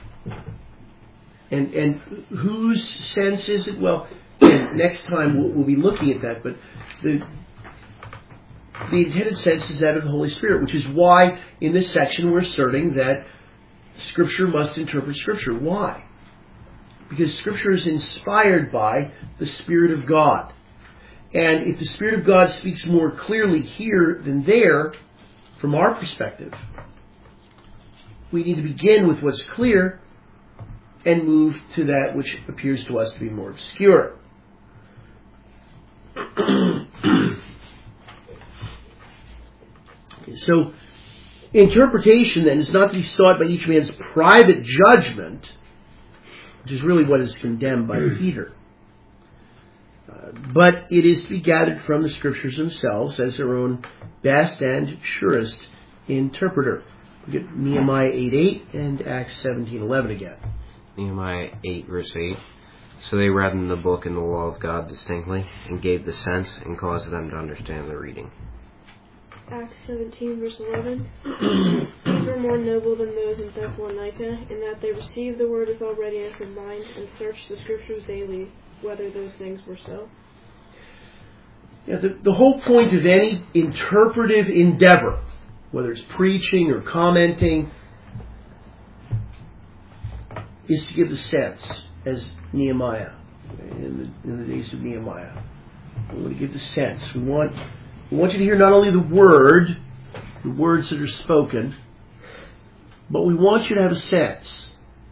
And and whose sense is it? Well, next time we'll, we'll be looking at that, but the The intended sense is that of the Holy Spirit, which is why in this section we're asserting that Scripture must interpret Scripture. Why? Because Scripture is inspired by the Spirit of God. And if the Spirit of God speaks more clearly here than there, from our perspective, we need to begin with what's clear and move to that which appears to us to be more obscure. So, interpretation then is not to be sought by each man's private judgment, which is really what is condemned by Peter. Uh, but it is to be gathered from the Scriptures themselves as their own best and surest interpreter. Look at Nehemiah eight eight and Acts seventeen eleven again. Nehemiah eight verse eight. So they read in the book and the law of God distinctly, and gave the sense and caused them to understand the reading. Acts seventeen, verse eleven. These were more noble than those in Thessalonica, in that they received the word with all readiness of mind, and searched the Scriptures daily, whether those things were so. Yeah, the, the whole point of any interpretive endeavor, whether it's preaching or commenting, is to give the sense, as Nehemiah, in the, in the days of Nehemiah. We want to give the sense. We want... We want you to hear not only the word, the words that are spoken, but we want you to have a sense.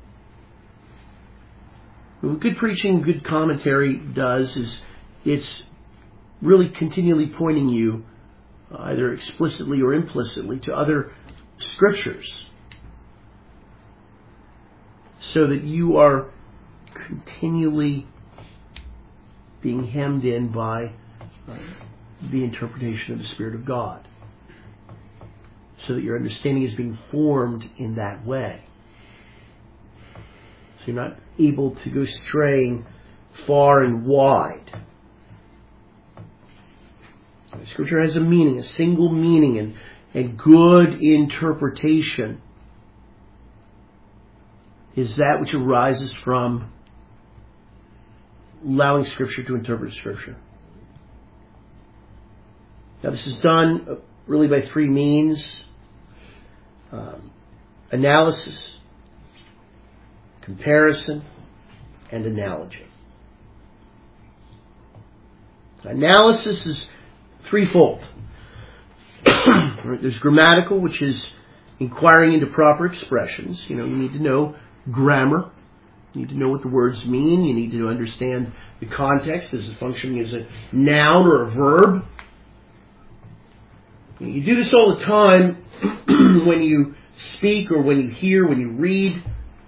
What good preaching, good commentary does is it's really continually pointing you, either explicitly or implicitly, to other scriptures, so that you are continually being hemmed in by uh, the interpretation of the Spirit of God, so that your understanding is being formed in that way. So you're not able to go straying far and wide. Scripture has a meaning, a single meaning, and, and good interpretation is that which arises from allowing Scripture to interpret Scripture. Now this is done really by three means. Um, analysis, comparison, and analogy. Analysis is threefold. There's grammatical, which is inquiring into proper expressions. You know, you need to know grammar You need to know what the words mean. You need to understand the context. Is it functioning as a noun or a verb? You do this all the time when you speak or when you hear, when you read.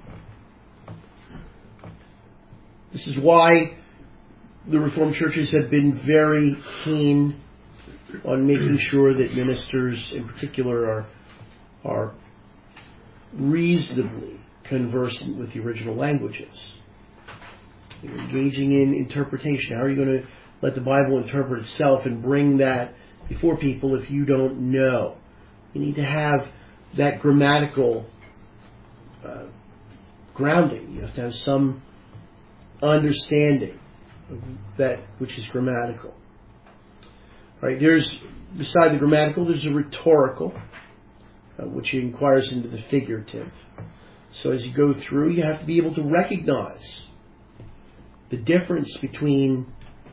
This is why the Reformed churches have been very keen on making sure that ministers in particular are, are reasonably conversant with the original languages. You're engaging in interpretation. How are you going to let the Bible interpret itself and bring that before people if you don't know? You need to have that grammatical uh, grounding. You have to have some understanding of that which is grammatical. All right, there's, beside the grammatical, there's a rhetorical, uh, which inquires into the figurative. So as you go through, you have to be able to recognize the difference between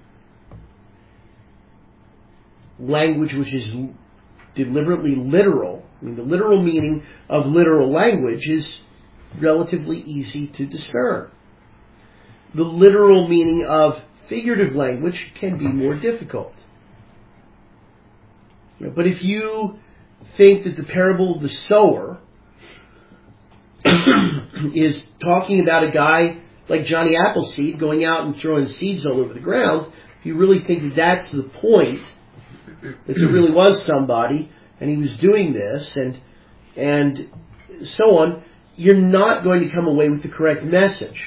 language which is deliberately literal. I mean, the literal meaning of literal language is relatively easy to discern. The literal meaning of figurative language can be more difficult. You know, but if you think that the parable of the sower is talking about a guy like Johnny Appleseed going out and throwing seeds all over the ground, if you really think that that's the point, that there really was somebody and he was doing this and and so on, you're not going to come away with the correct message.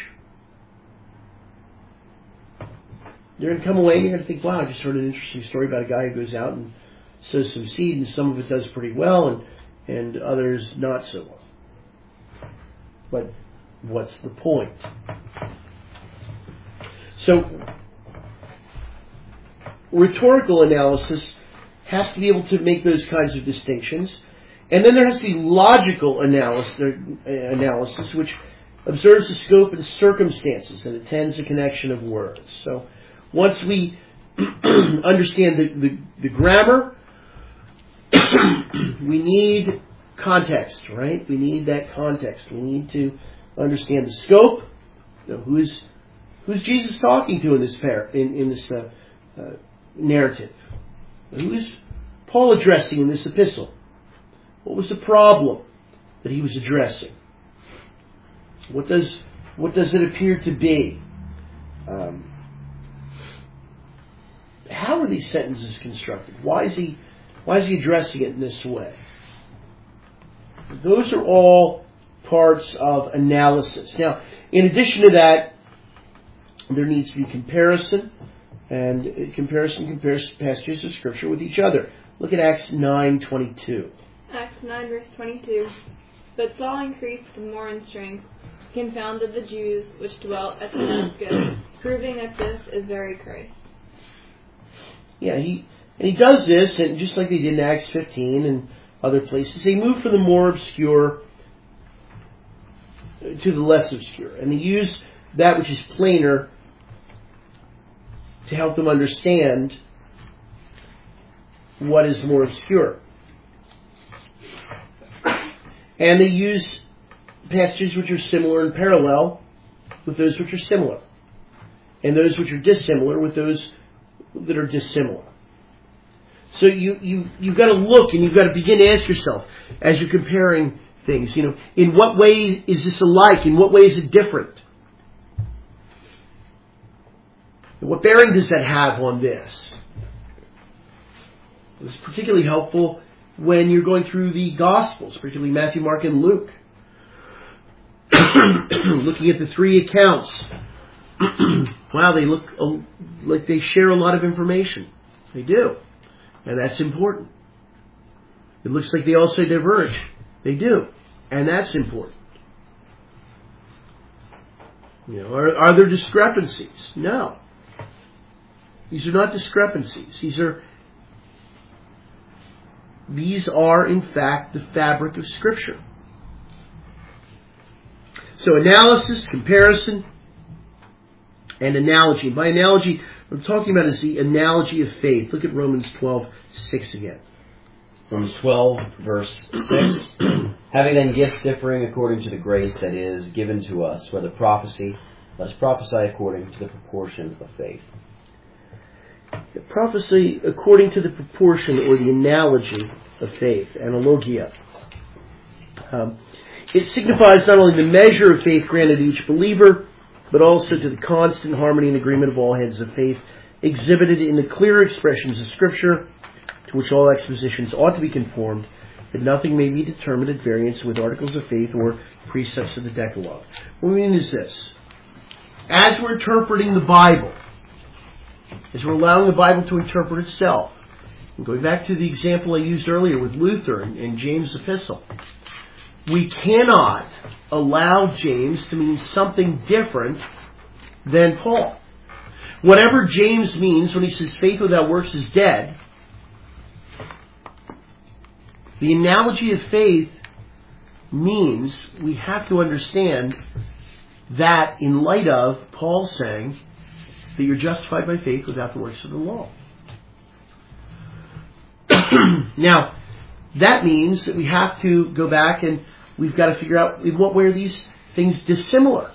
You're going to come away and you're going to think, wow, I just heard an interesting story about a guy who goes out and sows some seed, and some of it does pretty well and, and others not so well. But what's the point? So, rhetorical analysis has to be able to make those kinds of distinctions. And then there has to be logical analysis, analysis which observes the scope and circumstances and attends the connection of words. So, once we understand the, the, the grammar, we need context, right? We need that context. We need to understand the scope. You know, who's who's Jesus talking to in this par- in, in this uh, uh, narrative? Who is Paul addressing in this epistle? What was the problem that he was addressing? What does what does it appear to be? Um, how are these sentences constructed? Why is he why is he addressing it in this way? Those are all parts of analysis. Now, in addition to that, there needs to be comparison, and comparison compares passages of Scripture with each other. Look at Acts nine twenty-two. Acts nine, verse twenty-two. But Saul increased the more in strength, confounded the Jews which dwelt at Damascus, proving that this is very Christ. Yeah, he and he does this, and just like they did in Acts fifteen and other places, they move from the more obscure to the less obscure, and they use that which is plainer to help them understand what is more obscure. And they use passages which are similar and parallel with those which are similar, and those which are dissimilar with those that are dissimilar. So you, you, you've got to look and you've got to begin to ask yourself as you're comparing things, you know, in what way is this alike? In what way is it different? What bearing does that have on this? It's particularly helpful when you're going through the Gospels, particularly Matthew, Mark, and Luke. Looking at the three accounts. Wow, they look like they share a lot of information. They do. And that's important. It looks like they also diverge. They do. And that's important. You know, are, are there discrepancies? No. These are not discrepancies. These are These are, in fact, the fabric of Scripture. So analysis, comparison, and analogy. By analogy, what I'm talking about is the analogy of faith. Look at Romans twelve six again. Romans twelve, verse six. Having then gifts differing according to the grace that is given to us, whether prophecy, let us prophesy according to the proportion of faith. The prophecy according to the proportion or the analogy of faith, analogia. Um, it signifies not only the measure of faith granted to each believer, but also to the constant harmony and agreement of all heads of faith exhibited in the clear expressions of Scripture, to which all expositions ought to be conformed, that nothing may be determined at variance with articles of faith or precepts of the Decalogue. What we mean is this. As we're interpreting the Bible, as we're allowing the Bible to interpret itself, and going back to the example I used earlier with Luther and, and James' epistle, we cannot allow James to mean something different than Paul. Whatever James means when he says faith without works is dead, the analogy of faith means we have to understand that in light of Paul saying that you're justified by faith without the works of the law. Now, that means that we have to go back and we've got to figure out in what way are these things dissimilar.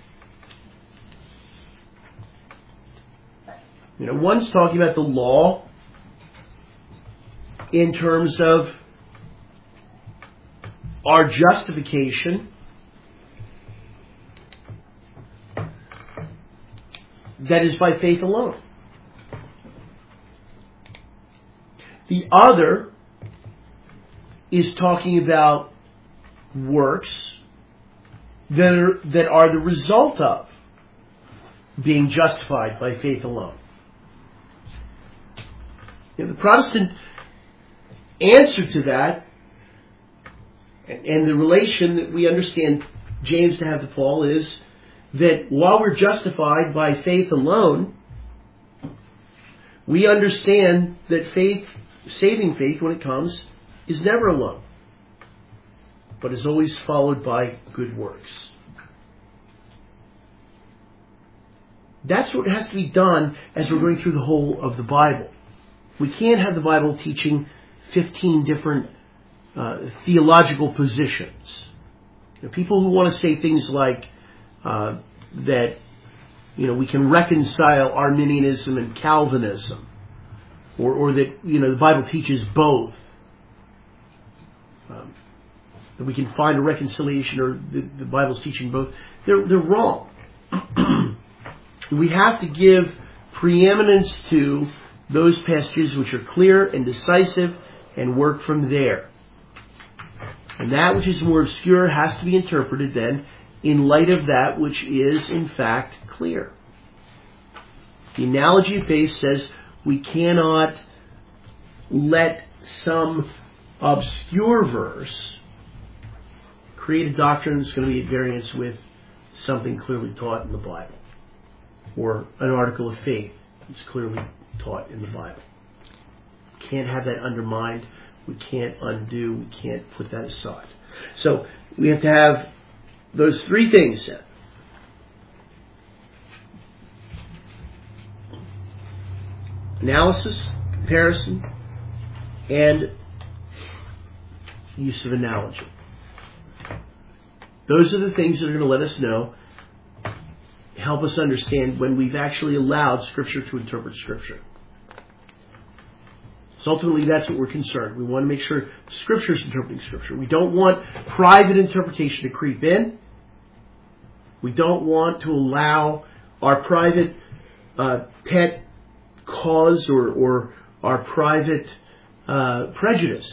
You know, one's talking about the law in terms of our justification that is by faith alone. The other is talking about works that are, that are the result of being justified by faith alone. You know, the Protestant answer to that, and, and the relation that we understand James to have to Paul, is that while we're justified by faith alone, we understand that faith, saving faith when it comes, is never alone, but is always followed by good works. That's what has to be done as we're going through the whole of the Bible. We can't have the Bible teaching fifteen different uh, theological positions. You know, people who want to say things like uh, that, you know, we can reconcile Arminianism and Calvinism, or, or that, you know, the Bible teaches both. Um, that we can find a reconciliation, or the, the Bible's teaching both. They're they're wrong. We have to give preeminence to those passages which are clear and decisive and work from there. And that which is more obscure has to be interpreted then in light of that which is in fact clear. The analogy of faith says we cannot let some obscure verse create a doctrine that's going to be at variance with something clearly taught in the Bible, or an article of faith that's clearly taught in the Bible. We can't have that undermined. We can't undo. We can't put that aside. So we have to have those three things then. Analysis, comparison, and use of analogy. Those are the things that are going to let us know, help us understand when we've actually allowed Scripture to interpret Scripture. So ultimately that's what we're concerned. We want to make sure Scripture is interpreting Scripture. We don't want private interpretation to creep in. We don't want to allow our private uh, pet cause or, or our private uh, prejudice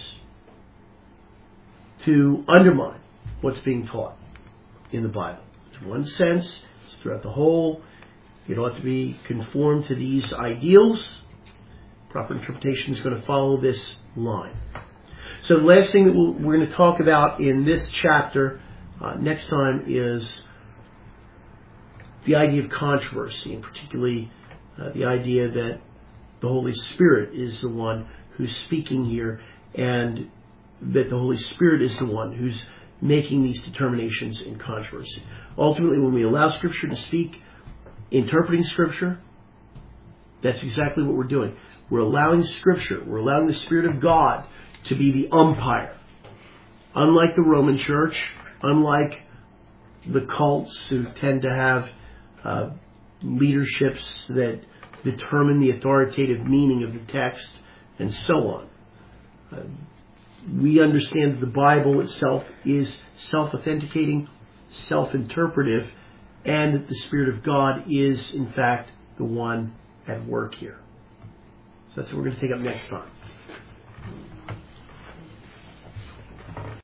to undermine what's being taught in the Bible. In one sense, it's throughout the whole. It ought to be conformed to these ideals. Proper interpretation is going to follow this line. So the last thing that we'll, we're going to talk about in this chapter uh, next time is the idea of controversy, and particularly uh, the idea that the Holy Spirit is the one who's speaking here, and that the Holy Spirit is the one who's making these determinations in controversy. Ultimately, when we allow Scripture to speak, interpreting Scripture, that's exactly what we're doing. We're allowing Scripture, we're allowing the Spirit of God to be the umpire. Unlike the Roman Church, unlike the cults who tend to have uh, leaderships that determine the authoritative meaning of the text and so on. Uh, we understand that the Bible itself is self-authenticating, self-interpretive, and that the Spirit of God is, in fact, the one at work here. So that's what we're going to take up next time.